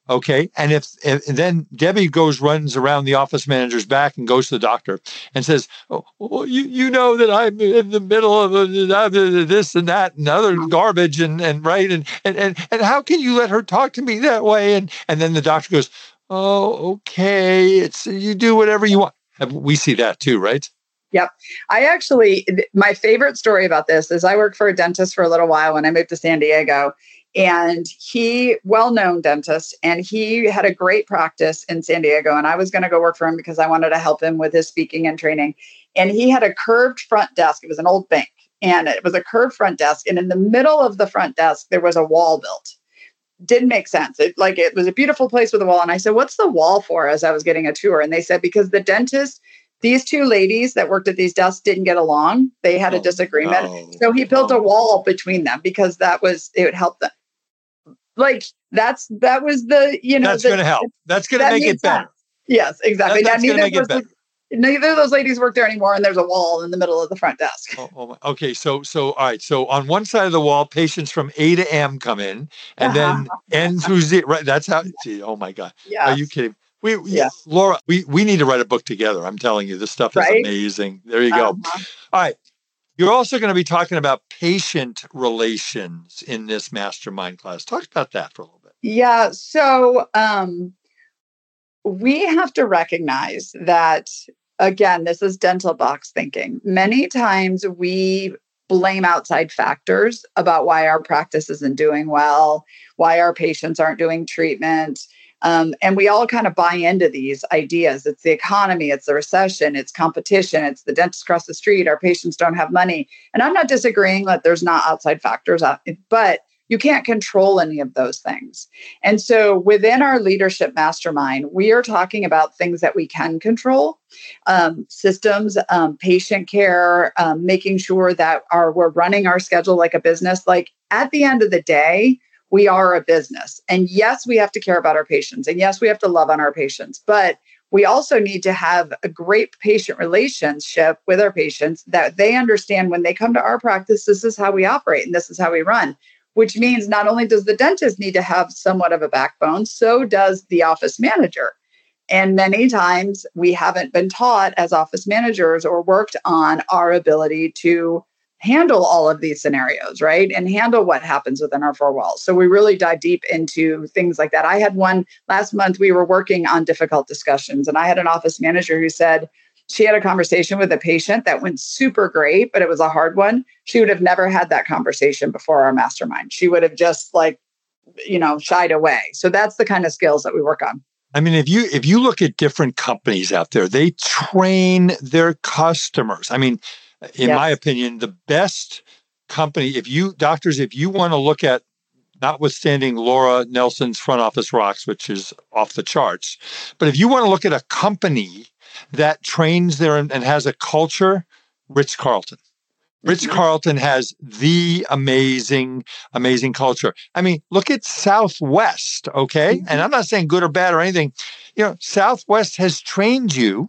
Okay. And if, if and then Debbie goes, runs around the office manager's back and goes to the doctor and says, oh, well, you, you know that I'm in the middle of this and that and other garbage and, and right. And, and, and, and how can you let her talk to me that way? And, and then the doctor goes, oh, okay. It's, you do whatever you want. We see that too, right? Yep. I actually, my favorite story about this is I worked for a dentist for a little while when I moved to San Diego. And he, well-known dentist, and he had a great practice in San Diego. And I was going to go work for him because I wanted to help him with his speaking and training. And he had a curved front desk. It was an old bank, and it was a curved front desk. And in the middle of the front desk, there was a wall built. Didn't make sense. It, like it was a beautiful place with a wall. And I said, "What's the wall for?" As I was getting a tour, and they said, "Because the dentist, these two ladies that worked at these desks didn't get along. They had a disagreement. Oh, so he built no. a wall between them because that was it would help them." Like that's that was the you know that's the, going to help. That's going to make it better. Sense. Yes, exactly. That, that's going to make it better. Neither of those ladies work there anymore, and there's a wall in the middle of the front desk. Oh, oh, okay, so so all right, so on one side of the wall, patients from A to M come in, and then N through Z. Right, that's how. See, oh my God, yes. Are you kidding? We, we yes. Laura, we we need to write a book together. I'm telling you, this stuff is right? amazing. There you go. Uh-huh. All right. You're also going to be talking about patient relations in this mastermind class. Talk about that for a little bit. Yeah. So um, we have to recognize that, again, this is dental box thinking. Many times we blame outside factors about why our practice isn't doing well, why our patients aren't doing treatment. Um, and we all kind of buy into these ideas. It's the economy, it's the recession, it's competition, it's the dentist across the street, our patients don't have money. And I'm not disagreeing that there's not outside factors, but you can't control any of those things. And so within our leadership mastermind, we are talking about things that we can control, um, systems, um, patient care, um, making sure that our, we're running our schedule like a business. Like at the end of the day, we are a business. And yes, we have to care about our patients. And yes, we have to love on our patients. But we also need to have a great patient relationship with our patients that they understand when they come to our practice, this is how we operate and this is how we run. Which means not only does the dentist need to have somewhat of a backbone, so does the office manager. And many times we haven't been taught as office managers or worked on our ability to handle all of these scenarios, right? And handle what happens within our four walls. So we really dive deep into things like that. I had one last month, we were working on difficult discussions, and I had an office manager who said she had a conversation with a patient that went super great, but it was a hard one. She would have never had that conversation before our mastermind. She would have just like, you know, shied away. So that's the kind of skills that we work on. I mean, if you if you look at different companies out there, they train their customers. I mean, in yes. my opinion, the best company, if you doctors, if you want to look at, notwithstanding Laura Nelson's Front Office Rocks, which is off the charts, but if you want to look at a company that trains there and, and has a culture, Ritz-Carlton. Ritz-Carlton has the amazing, amazing culture. I mean, look at Southwest, okay? Mm-hmm. And I'm not saying good or bad or anything. You know, Southwest has trained you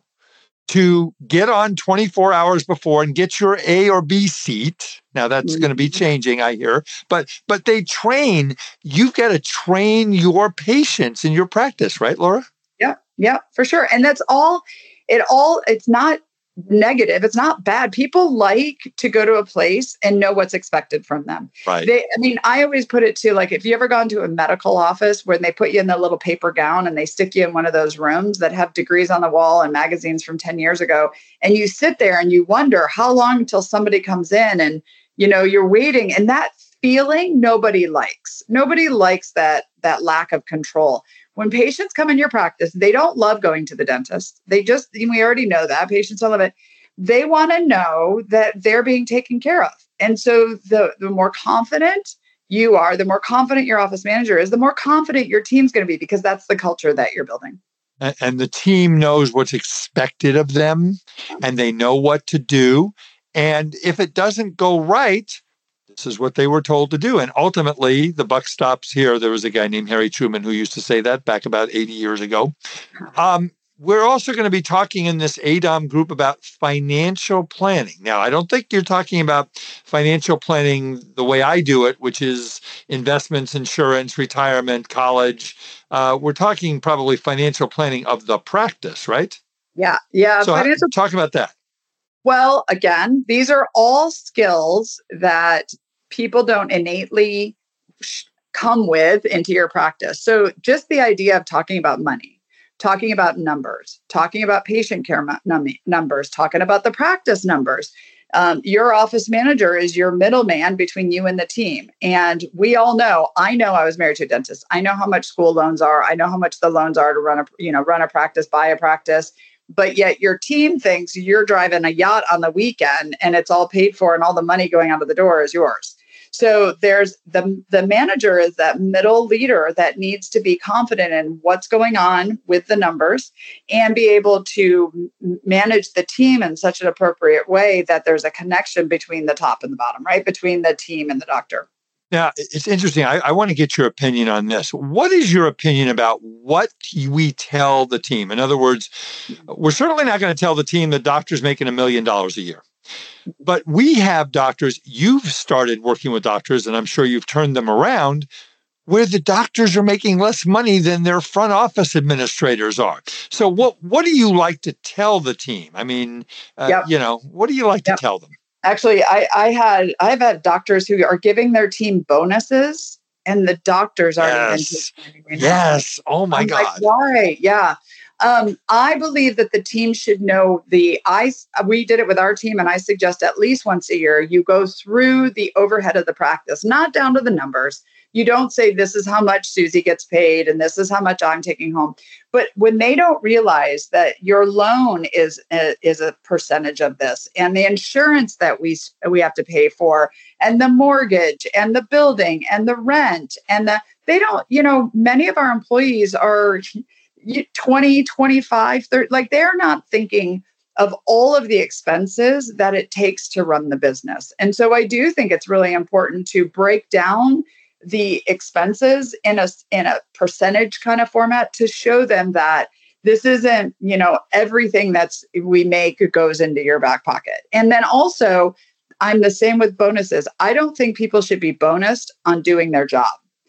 to get on twenty-four hours before and get your A or B seat. Now that's mm-hmm. going to be changing, I hear, but but they train. You've got to train your patients in your practice, right, Laura? Yeah, yeah, for sure. And that's all. It all. It's not negative. It's not bad. People like to go to a place and know what's expected from them. Right. They, I mean, I always put it to like, if you ever gone to a medical office where they put you in the little paper gown and they stick you in one of those rooms that have degrees on the wall and magazines from ten years ago, and you sit there and you wonder how long until somebody comes in and, you know, you're waiting, and that feeling nobody likes. Nobody likes that, that lack of control. When patients come in your practice, they don't love going to the dentist. They just, we already know that. Patients don't love it. They want to know that they're being taken care of. And so the, the more confident you are, the more confident your office manager is, the more confident your team's going to be, because that's the culture that you're building. And, and the team knows what's expected of them, and they know what to do. And if it doesn't go right, this is what they were told to do. And ultimately, the buck stops here. There was a guy named Harry Truman who used to say that back about eighty years ago. Um, we're also going to be talking in this A D O M group about financial planning. Now, I don't think you're talking about financial planning the way I do it, which is investments, insurance, retirement, college. Uh, we're talking probably financial planning of the practice, right? Yeah. Yeah. So financial- talk about that. Well, again, these are all skills that people don't innately come with into your practice. So just the idea of talking about money, talking about numbers, talking about patient care num- numbers, talking about the practice numbers. Um, your office manager is your middleman between you and the team. And we all know, I know I was married to a dentist. I know how much school loans are. I know how much the loans are to run a, you know, run a practice, buy a practice. But yet your team thinks you're driving a yacht on the weekend and it's all paid for and all the money going out of the door is yours. So there's the, the manager is that middle leader that needs to be confident in what's going on with the numbers and be able to manage the team in such an appropriate way that there's a connection between the top and the bottom, right? Between the team and the doctor. Now, it's interesting. I, I want to get your opinion on this. What is your opinion about what we tell the team? In other words, we're certainly not going to tell the team that doctor's making a million dollars a year. But we have doctors, you've started working with doctors, and I'm sure you've turned them around, where the doctors are making less money than their front office administrators are. So what, what do you like to tell the team? I mean, uh, yep. you know, what do you like yep. to tell them? Actually, I, I had I've had doctors who are giving their team bonuses, and the doctors aren't yes. even taking Yes. Oh my I'm God. Like, why? Yeah. Um, I believe that the team should know the I. We did it with our team, and I suggest at least once a year you go through the overhead of the practice, not down to the numbers. You don't say this is how much Susie gets paid and this is how much I'm taking home. But when they don't realize that your loan is a, is a percentage of this, and the insurance that we we have to pay for, and the mortgage, and the building, and the rent, and the they don't. You know, many of our employees are twenty, twenty-five, thirty, like they're not thinking of all of the expenses that it takes to run the business. And so I do think it's really important to break down the expenses in a in a percentage kind of format to show them that this isn't, you know, everything that's we make goes into your back pocket. And then also, I'm the same with bonuses. I don't think people should be bonused on doing their job.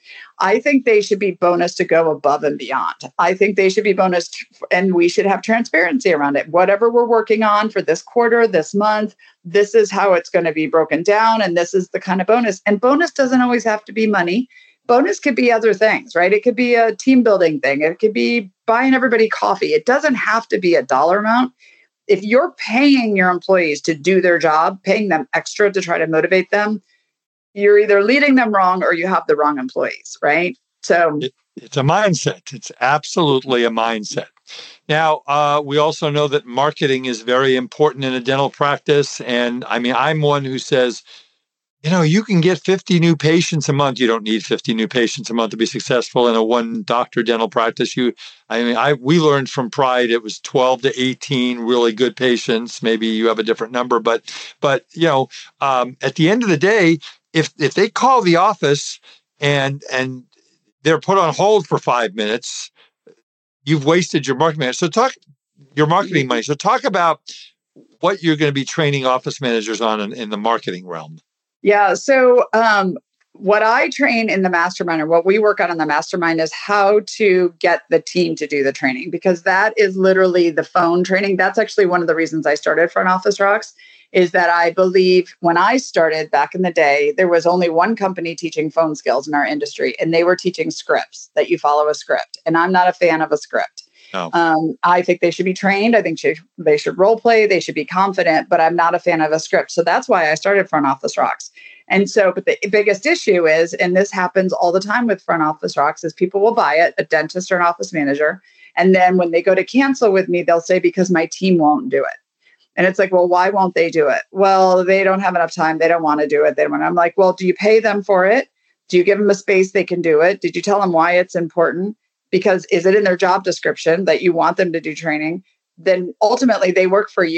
I think they should be bonused to go above and beyond. I think they should be bonused, and we should have transparency around it. Whatever we're working on for this quarter, this month, this is how it's going to be broken down, and this is the kind of bonus. And bonus doesn't always have to be money. Bonus could be other things, right? It could be a team building thing. It could be buying everybody coffee. It doesn't have to be a dollar amount. If you're paying your employees to do their job, paying them extra to try to motivate them, you're either leading them wrong or you have the wrong employees, right? So it, it's a mindset. It's absolutely a mindset. Now, uh, we also know that marketing is very important in a dental practice. And I mean, I'm one who says, you know, you can get fifty new patients a month. You don't need fifty new patients a month to be successful in a one doctor dental practice. You, I mean, I we learned from Pride it was twelve to eighteen really good patients. Maybe you have a different number, but but you know, um, at the end of the day, if if they call the office and and they're put on hold for five minutes, you've wasted your marketing money. So talk your marketing money. So talk about what you're going to be training office managers on in, in the marketing realm. Yeah. So um, what I train in the mastermind, or what we work on in the mastermind, is how to get the team to do the training, because that is literally the phone training. That's actually one of the reasons I started Front Office Rocks, is that I believe when I started back in the day, there was only one company teaching phone skills in our industry, and they were teaching scripts, that you follow a script. And I'm not a fan of a script. No. Um, I think they should be trained. I think should, they should role play. They should be confident, but I'm not a fan of a script. So that's why I started Front Office Rocks. And so, but the biggest issue is, and this happens all the time with Front Office Rocks, is people will buy it, a dentist or an office manager. And then when they go to cancel with me, they'll say, because my team won't do it. And it's like, well, why won't they do it? Well, they don't have enough time. They don't want to do it. They don't want to. I'm like, well, do you pay them for it? Do you give them a space they can do it? Did you tell them why it's important? Because is it in their job description that you want them to do training? Then ultimately they work for you.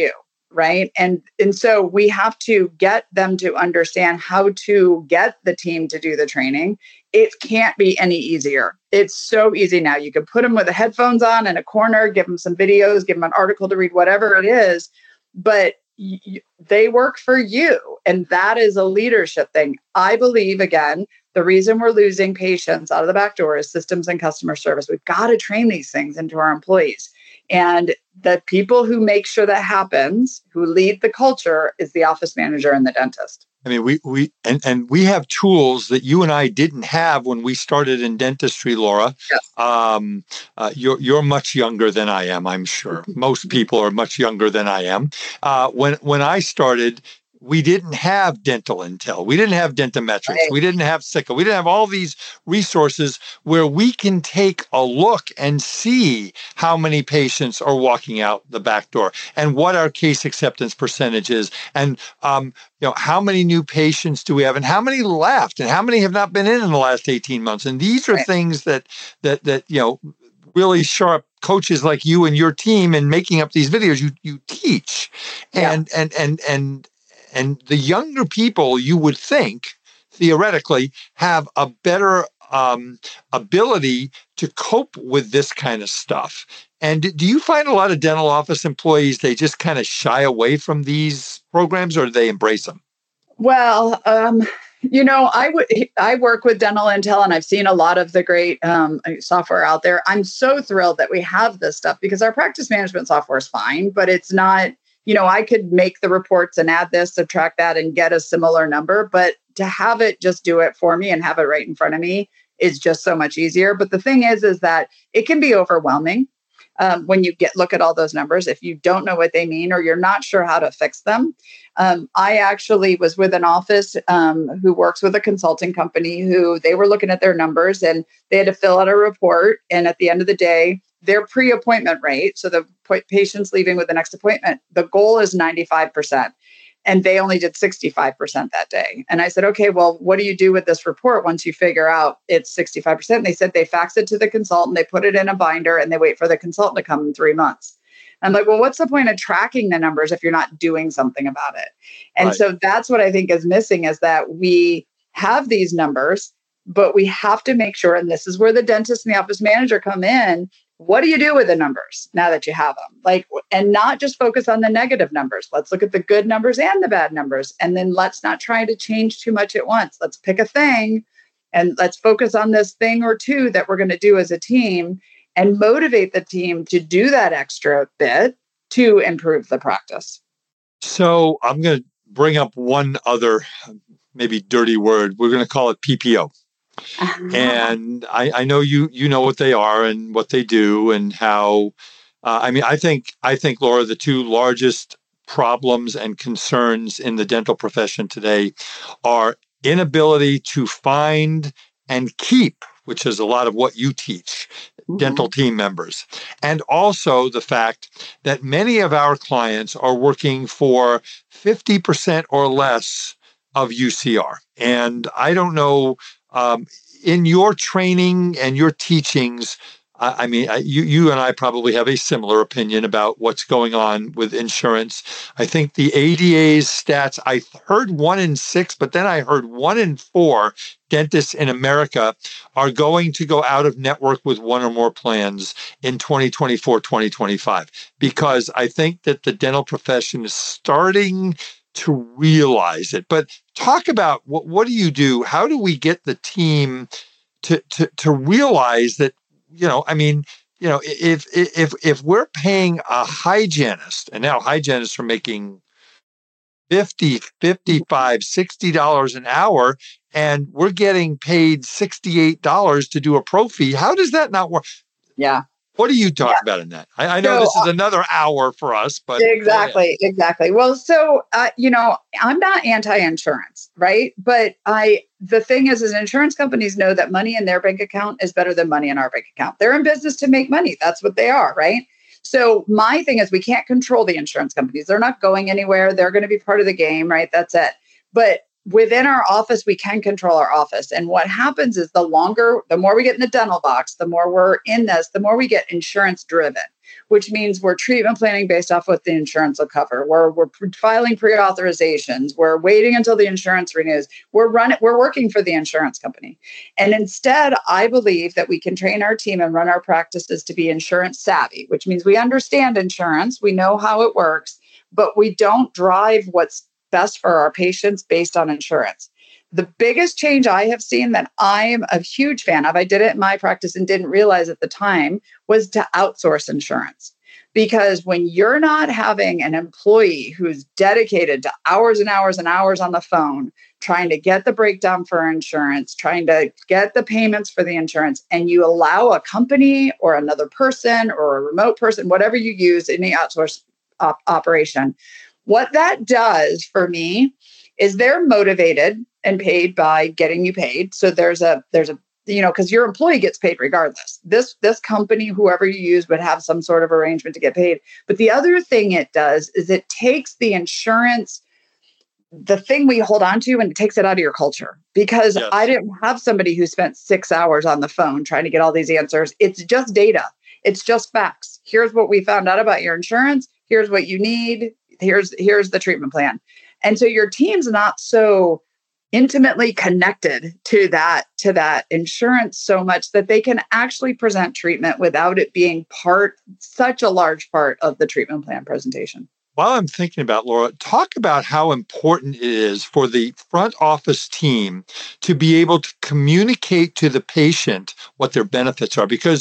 right? And and so we have to get them to understand how to get the team to do the training. It can't be any easier. It's so easy now. You can put them with the headphones on in a corner, give them some videos, give them an article to read, whatever it is, but y- they work for you. And that is a leadership thing. I believe, again, the reason we're losing patients out of the back door is systems and customer service. We've got to train these things into our employees. And the people who make sure that happens, who lead the culture, is the office manager and the dentist. I mean, we we and, and we have tools that you and I didn't have when we started in dentistry, Laura. Yes. Um, uh, you're you're much younger than I am, I'm sure. Most people are much younger than I am. Uh, when when I started, we didn't have Dental Intel. We didn't have Dentometrics. Right. We didn't have Sicko. We didn't have all these resources where we can take a look and see how many patients are walking out the back door and what our case acceptance percentage is. And, um, you know, how many new patients do we have and how many left and how many have not been in in the last eighteen months? And these are Right. things that, that, that, you know, really sharp coaches like you and your team and making up these videos, you, you teach. And, yeah. and, and, and, And the younger people, you would think, theoretically, have a better um, ability to cope with this kind of stuff. And do you find a lot of dental office employees, they just kind of shy away from these programs, or do they embrace them? Well, um, you know, I would. I work with Dental Intel, and I've seen a lot of the great um, software out there. I'm so thrilled that we have this stuff because our practice management software is fine, but it's not. You know, I could make the reports and add this, subtract that, and get a similar number. But to have it just do it for me and have it right in front of me is just so much easier. But the thing is, is that it can be overwhelming um, when you get look at all those numbers. If you don't know what they mean or you're not sure how to fix them. Um, I actually was with an office um, who works with a consulting company who they were looking at their numbers and they had to fill out a report. And at the end of the day, their pre-appointment rate, so the patients leaving with the next appointment, the goal is ninety-five percent. And they only did sixty-five percent that day. And I said, okay, well, what do you do with this report once you figure out it's sixty-five percent? And they said they fax it to the consultant, they put it in a binder, and they wait for the consultant to come in three months. I'm like, well, what's the point of tracking the numbers if you're not doing something about it? And right. So that's what I think is missing is that we have these numbers, but we have to make sure, and this is where the dentist and the office manager come in. What do you do with the numbers now that you have them? Like, and not just focus on the negative numbers. Let's look at the good numbers and the bad numbers. And then let's not try to change too much at once. Let's pick a thing and let's focus on this thing or two that we're going to do as a team and motivate the team to do that extra bit to improve the practice. So I'm going to bring up one other, maybe dirty word. We're going to call it P P O. Uh-huh. And I, I know you you know what they are and what they do and how. Uh, I mean, I think I think Laura, the two largest problems and concerns in the dental profession today are inability to find and keep, which is a lot of what you teach, mm-hmm. dental team members, and also the fact that many of our clients are working for fifty percent or less of U C R, and I don't know. Um, in your training and your teachings, I, I mean, I, you, you and I probably have a similar opinion about what's going on with insurance. I think the A D A's stats, I heard one in six, but then I heard one in four dentists in America are going to go out of network with one or more plans in twenty twenty-four, twenty twenty-five, because I think that the dental profession is starting to realize it. But talk about what what do you do? How do we get the team to to to realize that, you know, I mean, you know, if if if we're paying a hygienist, and now hygienists are making fifty, fifty-five, sixty dollars an hour, and we're getting paid sixty-eight dollars to do a pro fee, how does that not work? Yeah. What do you talk yeah. about in that? I, I know so, this is another hour for us, but exactly, exactly. Well, so uh, you know, I'm not anti-insurance, right? But I, the thing is, is insurance companies know that money in their bank account is better than money in our bank account. They're in business to make money. That's what they are, right? So my thing is, we can't control the insurance companies. They're not going anywhere. They're going to be part of the game, right? That's it. But within our office, we can control our office. And what happens is the longer, the more we get in the dental box, the more we're in this, the more we get insurance driven. which means we're treatment planning based off what the insurance will cover. We're, we're filing pre-authorizations. We're waiting until the insurance renews. We're running, we're working for the insurance company. And instead, I believe that we can train our team and run our practices to be insurance savvy, which means we understand insurance, we know how it works, but we don't drive what's best for our patients based on insurance. The biggest change I have seen that I am a huge fan of, I did it in my practice and didn't realize at the time, was to outsource insurance. Because when you're not having an employee who's dedicated to hours and hours and hours on the phone, trying to get the breakdown for insurance, trying to get the payments for the insurance, and you allow a company or another person or a remote person, whatever you use in the outsource op- operation, what that does for me is they're motivated and paid by getting you paid. So there's a, there's a, you know, because your employee gets paid regardless. This, this company, whoever you use, would have some sort of arrangement to get paid. But the other thing it does is it takes the insurance, the thing we hold on to, and it takes it out of your culture. Because yes. I didn't have somebody who spent six hours on the phone trying to get all these answers. It's just data. It's just facts. Here's what we found out about your insurance. Here's what you need. Here's, here's the treatment plan. And so your team's not so intimately connected to that, to that insurance so much that they can actually present treatment without it being part, such a large part of the treatment plan presentation. While I'm thinking about, Laura, talk about how important it is for the front office team to be able to communicate to the patient what their benefits are. Because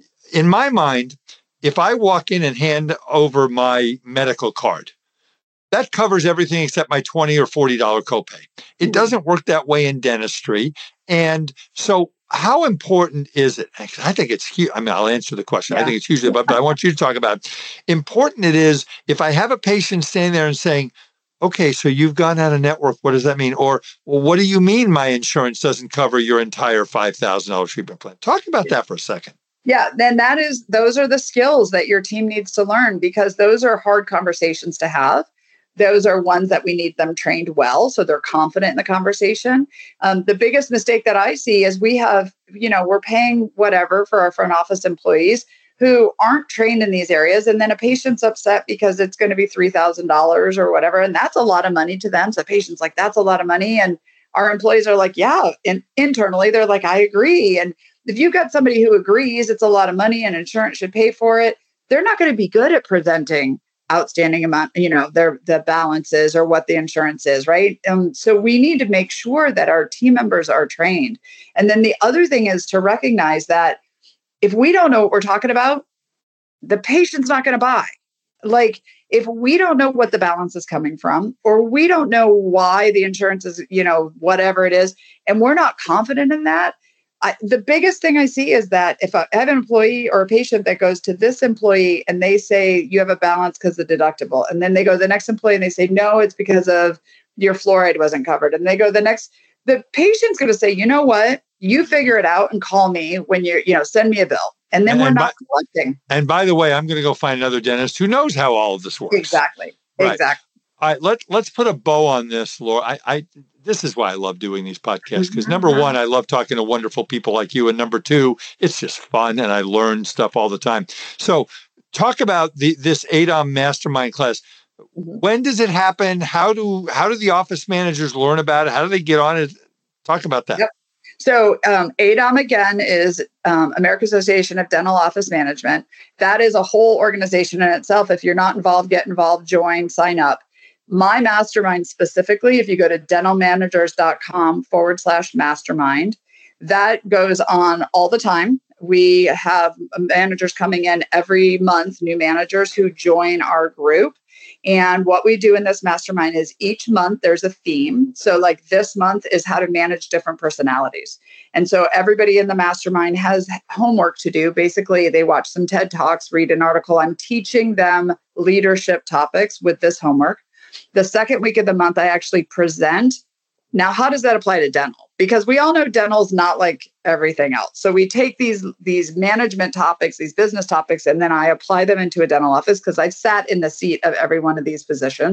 in my mind, if I walk in and hand over my medical card, that covers everything except my twenty dollars or forty dollars copay. It doesn't work that way in dentistry. And so how important is it? I think it's huge. I mean, I'll answer the question. Yeah. I think it's hugely, but, but I want you to talk about it. Important it is if I have a patient standing there and saying, okay, so you've gone out of network. What does that mean? Or, well, what do you mean my insurance doesn't cover your entire five thousand dollars treatment plan? Talk about yeah. that for a second. Yeah, then that is, those are the skills that your team needs to learn, because those are hard conversations to have. Those are ones that we need them trained well, so they're confident in the conversation. Um, the biggest mistake that I see is we have, you know, we're paying whatever for our front office employees who aren't trained in these areas. And then a patient's upset because it's going to be three thousand dollars or whatever. And that's a lot of money to them. So the patient's like, that's a lot of money. And our employees are like, yeah. And internally, they're like, I agree. And if you've got somebody who agrees it's a lot of money and insurance should pay for it, they're not going to be good at presenting outstanding amount, you know, their the balances or what the insurance is, right? Um, so we need to make sure that our team members are trained. And then the other thing is to recognize that if we don't know what we're talking about, the patient's not going to buy. Like if we don't know what the balance is coming from, or we don't know why the insurance is, you know, whatever it is, and we're not confident in that, I, the biggest thing I see is that if I have an employee or a patient that goes to this employee and they say, you have a balance because of the deductible. And then they go to the next employee and they say, no, it's because of your fluoride wasn't covered. And they go to the next, the patient's going to say, you know what, you figure it out and call me when you're, you know, send me a bill. And then and, we're and not by, collecting. And by the way, I'm going to go find another dentist who knows how all of this works. Exactly. Right. Exactly. All right, let, let's put a bow on this, Laura. I, I this is why I love doing these podcasts, because number one, I love talking to wonderful people like you. And number two, it's just fun and I learn stuff all the time. So talk about the this A D O M mastermind class. When does it happen? How do how do the office managers learn about it? How do they get on it? Talk about that. Yep. So um, A D O M, again, is um, American Association of Dental Office Management. That is a whole organization in itself. If you're not involved, get involved, join, sign up. My mastermind specifically, if you go to dentalmanagers.com forward slash mastermind, that goes on all the time. We have managers coming in every month, new managers who join our group. And what we do in this mastermind is each month there's a theme. So like this month is how to manage different personalities. And so everybody in the mastermind has homework to do. Basically, they watch some TED Talks, read an article. I'm teaching them leadership topics with this homework. The second week of the month, I actually present. Now, how does that apply to dental? Because we all know dental is not like everything else. So we take these, these management topics, these business topics, and then I apply them into a dental office because I've sat in the seat of every one of these positions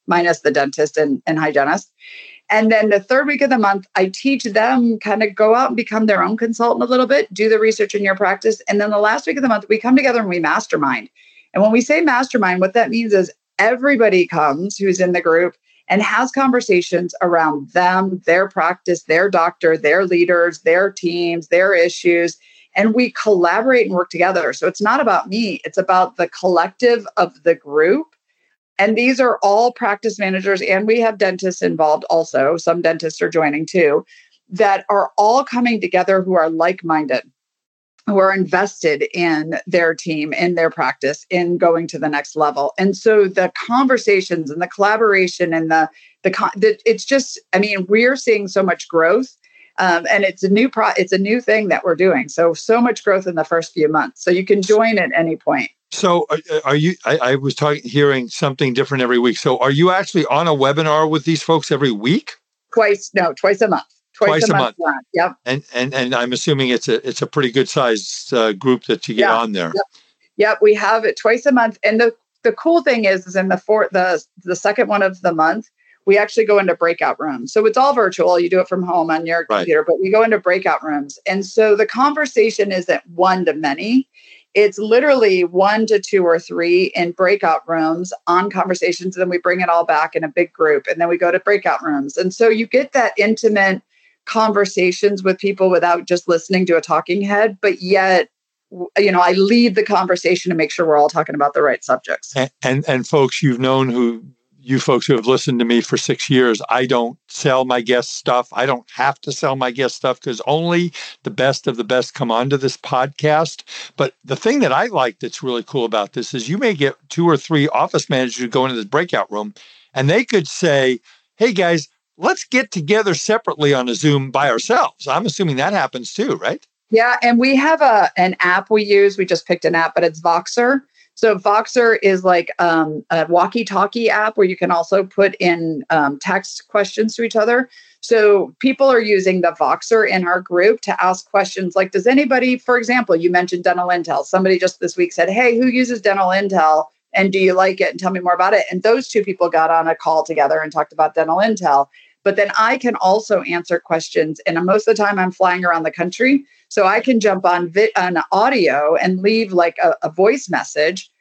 minus the dentist and, and hygienist. And then the third week of the month, I teach them kind of go out and become their own consultant a little bit, do the research in your practice. And then the last week of the month, we come together and we mastermind. And when we say mastermind, what that means is everybody comes who's in the group and has conversations around them, their practice, their doctor, their leaders, their teams, their issues. And we collaborate and work together. So it's not about me, it's about the collective of the group. And these are all practice managers, and we have dentists involved also. Some dentists are joining too, that are all coming together who are like-minded, who are invested in their team, in their practice, in going to the next level. And so the conversations and the collaboration and the, the, the it's just, I mean, we're seeing so much growth. Um, and it's a new pro, it's a new thing that we're doing. So, so much growth in the first few months. So you can join at any point. So are, are you, I, I was talking, hearing something different every week. So are you actually on a webinar with these folks every week? Twice, no, twice a month. Twice, Twice a, a month. month. Yep. And, and, and I'm assuming it's a, it's a pretty good sized uh, group that you get yeah. on there. Yep. Yep. We have it twice a month. And the, the cool thing is, is in the fourth, the, the second one of the month, we actually go into breakout rooms. So it's all virtual. You do it from home on your right. computer, but we go into breakout rooms. And so the conversation isn't one to many. It's literally one to two or three in breakout rooms on conversations. And then we bring it all back in a big group. And then we go to breakout rooms. And so you get that intimate conversations with people without just listening to a talking head. But yet, you know, I lead the conversation to make sure we're all talking about the right subjects. And, and, and folks, you've known who... You folks who have listened to me for six years, I don't sell my guest stuff. I don't have to sell my guest stuff because only the best of the best come onto this podcast. But the thing that I like that's really cool about this is you may get two or three office managers who go into this breakout room and they could say, hey guys, let's get together separately on a Zoom by ourselves. I'm assuming that happens too, right? Yeah. And we have a an app we use. We just picked an app, but it's Voxer. So Voxer is like um, a walkie-talkie app where you can also put in um, text questions to each other. So people are using the Voxer in our group to ask questions like, does anybody, for example, you mentioned Dental Intel. Somebody just this week said, hey, who uses Dental Intel? And do you like it? And tell me more about it. And those two people got on a call together and talked about Dental Intel. But then I can also answer questions. And most of the time I'm flying around the country. So I can jump on vi- on audio and leave like a, a voice message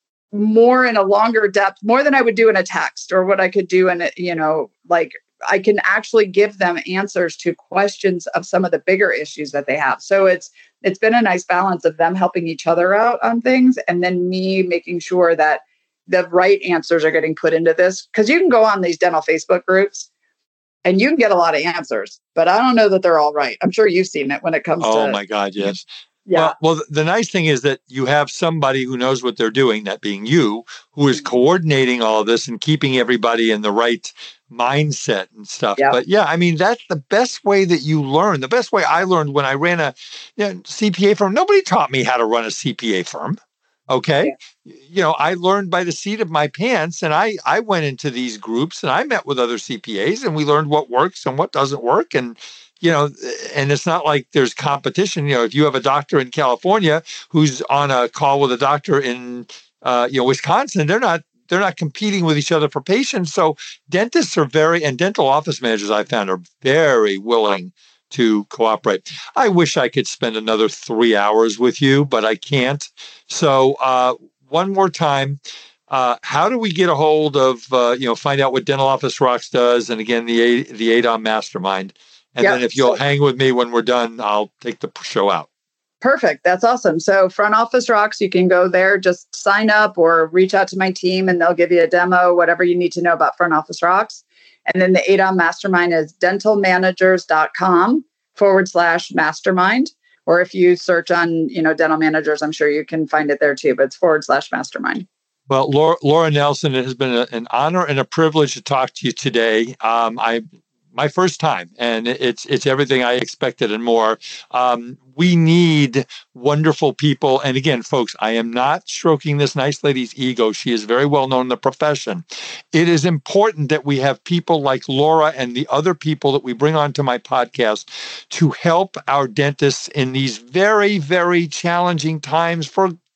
more in a longer depth, more than I would do in a text or what I could do in, a, you know, like I can actually give them answers to questions of some of the bigger issues that they have. So it's it's been a nice balance of them helping each other out on things and then me making sure that the right answers are getting put into this. Because you can go on these dental Facebook groups and you can get a lot of answers, but I don't know that they're all right. I'm sure you've seen it when it comes oh, to... Oh, my God, yes. Yeah. Well, well, the nice thing is that you have somebody who knows what they're doing, that being you, who is coordinating all of this and keeping everybody in the right mindset and stuff. Yep. But yeah, I mean, that's the best way that you learn. The best way I learned when I ran a you know, C P A firm, nobody taught me how to run a C P A firm. Okay. Yeah. You know, I learned by the seat of my pants, and I, I went into these groups and I met with other C P As and we learned what works and what doesn't work. And, you know, and it's not like there's competition. You know, if you have a doctor in California who's on a call with a doctor in, uh, you know, Wisconsin, they're not, they're not competing with each other for patients. So dentists are very, and dental office managers I found are very willing to cooperate. I wish I could spend another three hours with you, but I can't. So uh, one more time, uh, how do we get a hold of, uh, you know, find out what Dental Office Rocks does? And again, the A- the A D O M Mastermind. And yep. then if you'll so, hang with me when we're done, I'll take the show out. Perfect. That's awesome. So Front Office Rocks, you can go there, just sign up or reach out to my team and they'll give you a demo, whatever you need to know about Front Office Rocks. And then the A D O M Mastermind is dentalmanagers.com forward slash mastermind. Or if you search on, you know, dental managers, I'm sure you can find it there too, but it's forward slash mastermind. Well, Laura, Laura Nelson, it has been a, an honor and a privilege to talk to you today. Um, I My first time, and it's it's everything I expected and more. Um, we need wonderful people. And again, folks, I am not stroking this nice lady's ego. She is very well known in the profession. It is important that we have people like Laura and the other people that we bring onto my podcast to help our dentists in these very, very challenging times for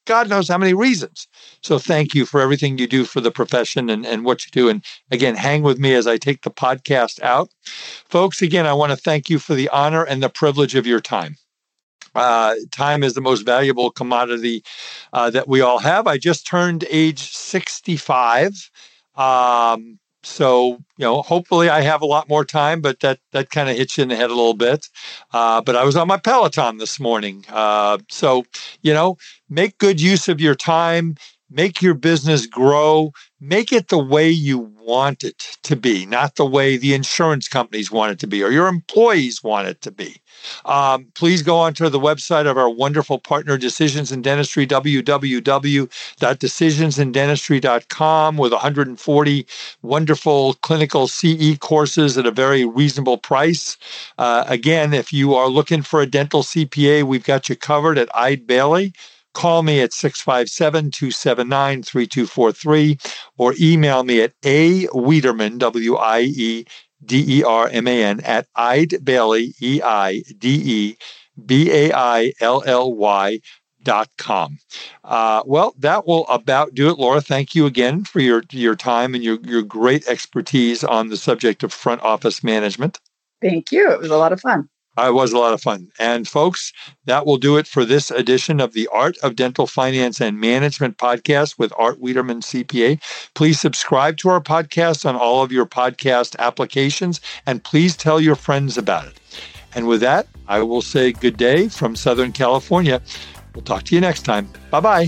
God knows how many reasons. So thank you for everything you do for the profession and, and what you do. And again, hang with me as I take the podcast out. Folks, again, I want to thank you for the honor and the privilege of your time. Uh, time is the most valuable commodity uh, that we all have. I just turned age sixty-five. Um, so, you know, hopefully I have a lot more time, but that that kind of hits you in the head a little bit. Uh, but I was on my Peloton this morning. Uh, so, you know, make good use of your time. Make your business grow. Make it the way you want it to be, not the way the insurance companies want it to be or your employees want it to be. Um, please go onto the website of our wonderful partner, Decisions in Dentistry, w w w dot decisions in dentistry dot com, with one hundred forty wonderful clinical C E courses at a very reasonable price. Uh, again, if you are looking for a dental C P A, we've got you covered at Eide Bailly. Call me at six five seven, two seven nine, three two four three or email me at a Wiederman, W I E D E R M A N, at Eide Bailly, E I D E B A I L L Y dot com. Uh, well, that will about do it, Laura. Thank you again for your, your time and your, your great expertise on the subject of front office management. Thank you. It was a lot of fun. It was a lot of fun. And folks, that will do it for this edition of the Art of Dental Finance and Management podcast with Art Wiederman, C P A. Please subscribe to our podcast on all of your podcast applications, and please tell your friends about it. And with that, I will say good day from Southern California. We'll talk to you next time. Bye-bye.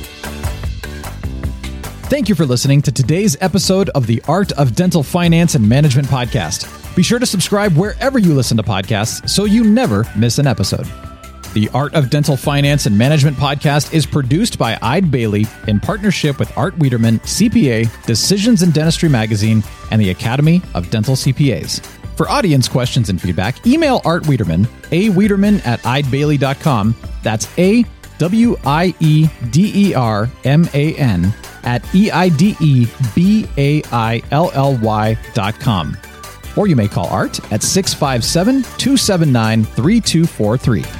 Thank you for listening to today's episode of the Art of Dental Finance and Management podcast. Be sure to subscribe wherever you listen to podcasts so you never miss an episode. The Art of Dental Finance and Management podcast is produced by Eide Bailly in partnership with Art Wiederman, C P A, Decisions in Dentistry Magazine, and the Academy of Dental C P As. For audience questions and feedback, email Art Wiederman, a Wiederman at eide bailly dot com. That's A W I E D E R M A N at E I D E B A I L L Y dot com. Or you may call Art at six five seven, two seven nine, three two four three.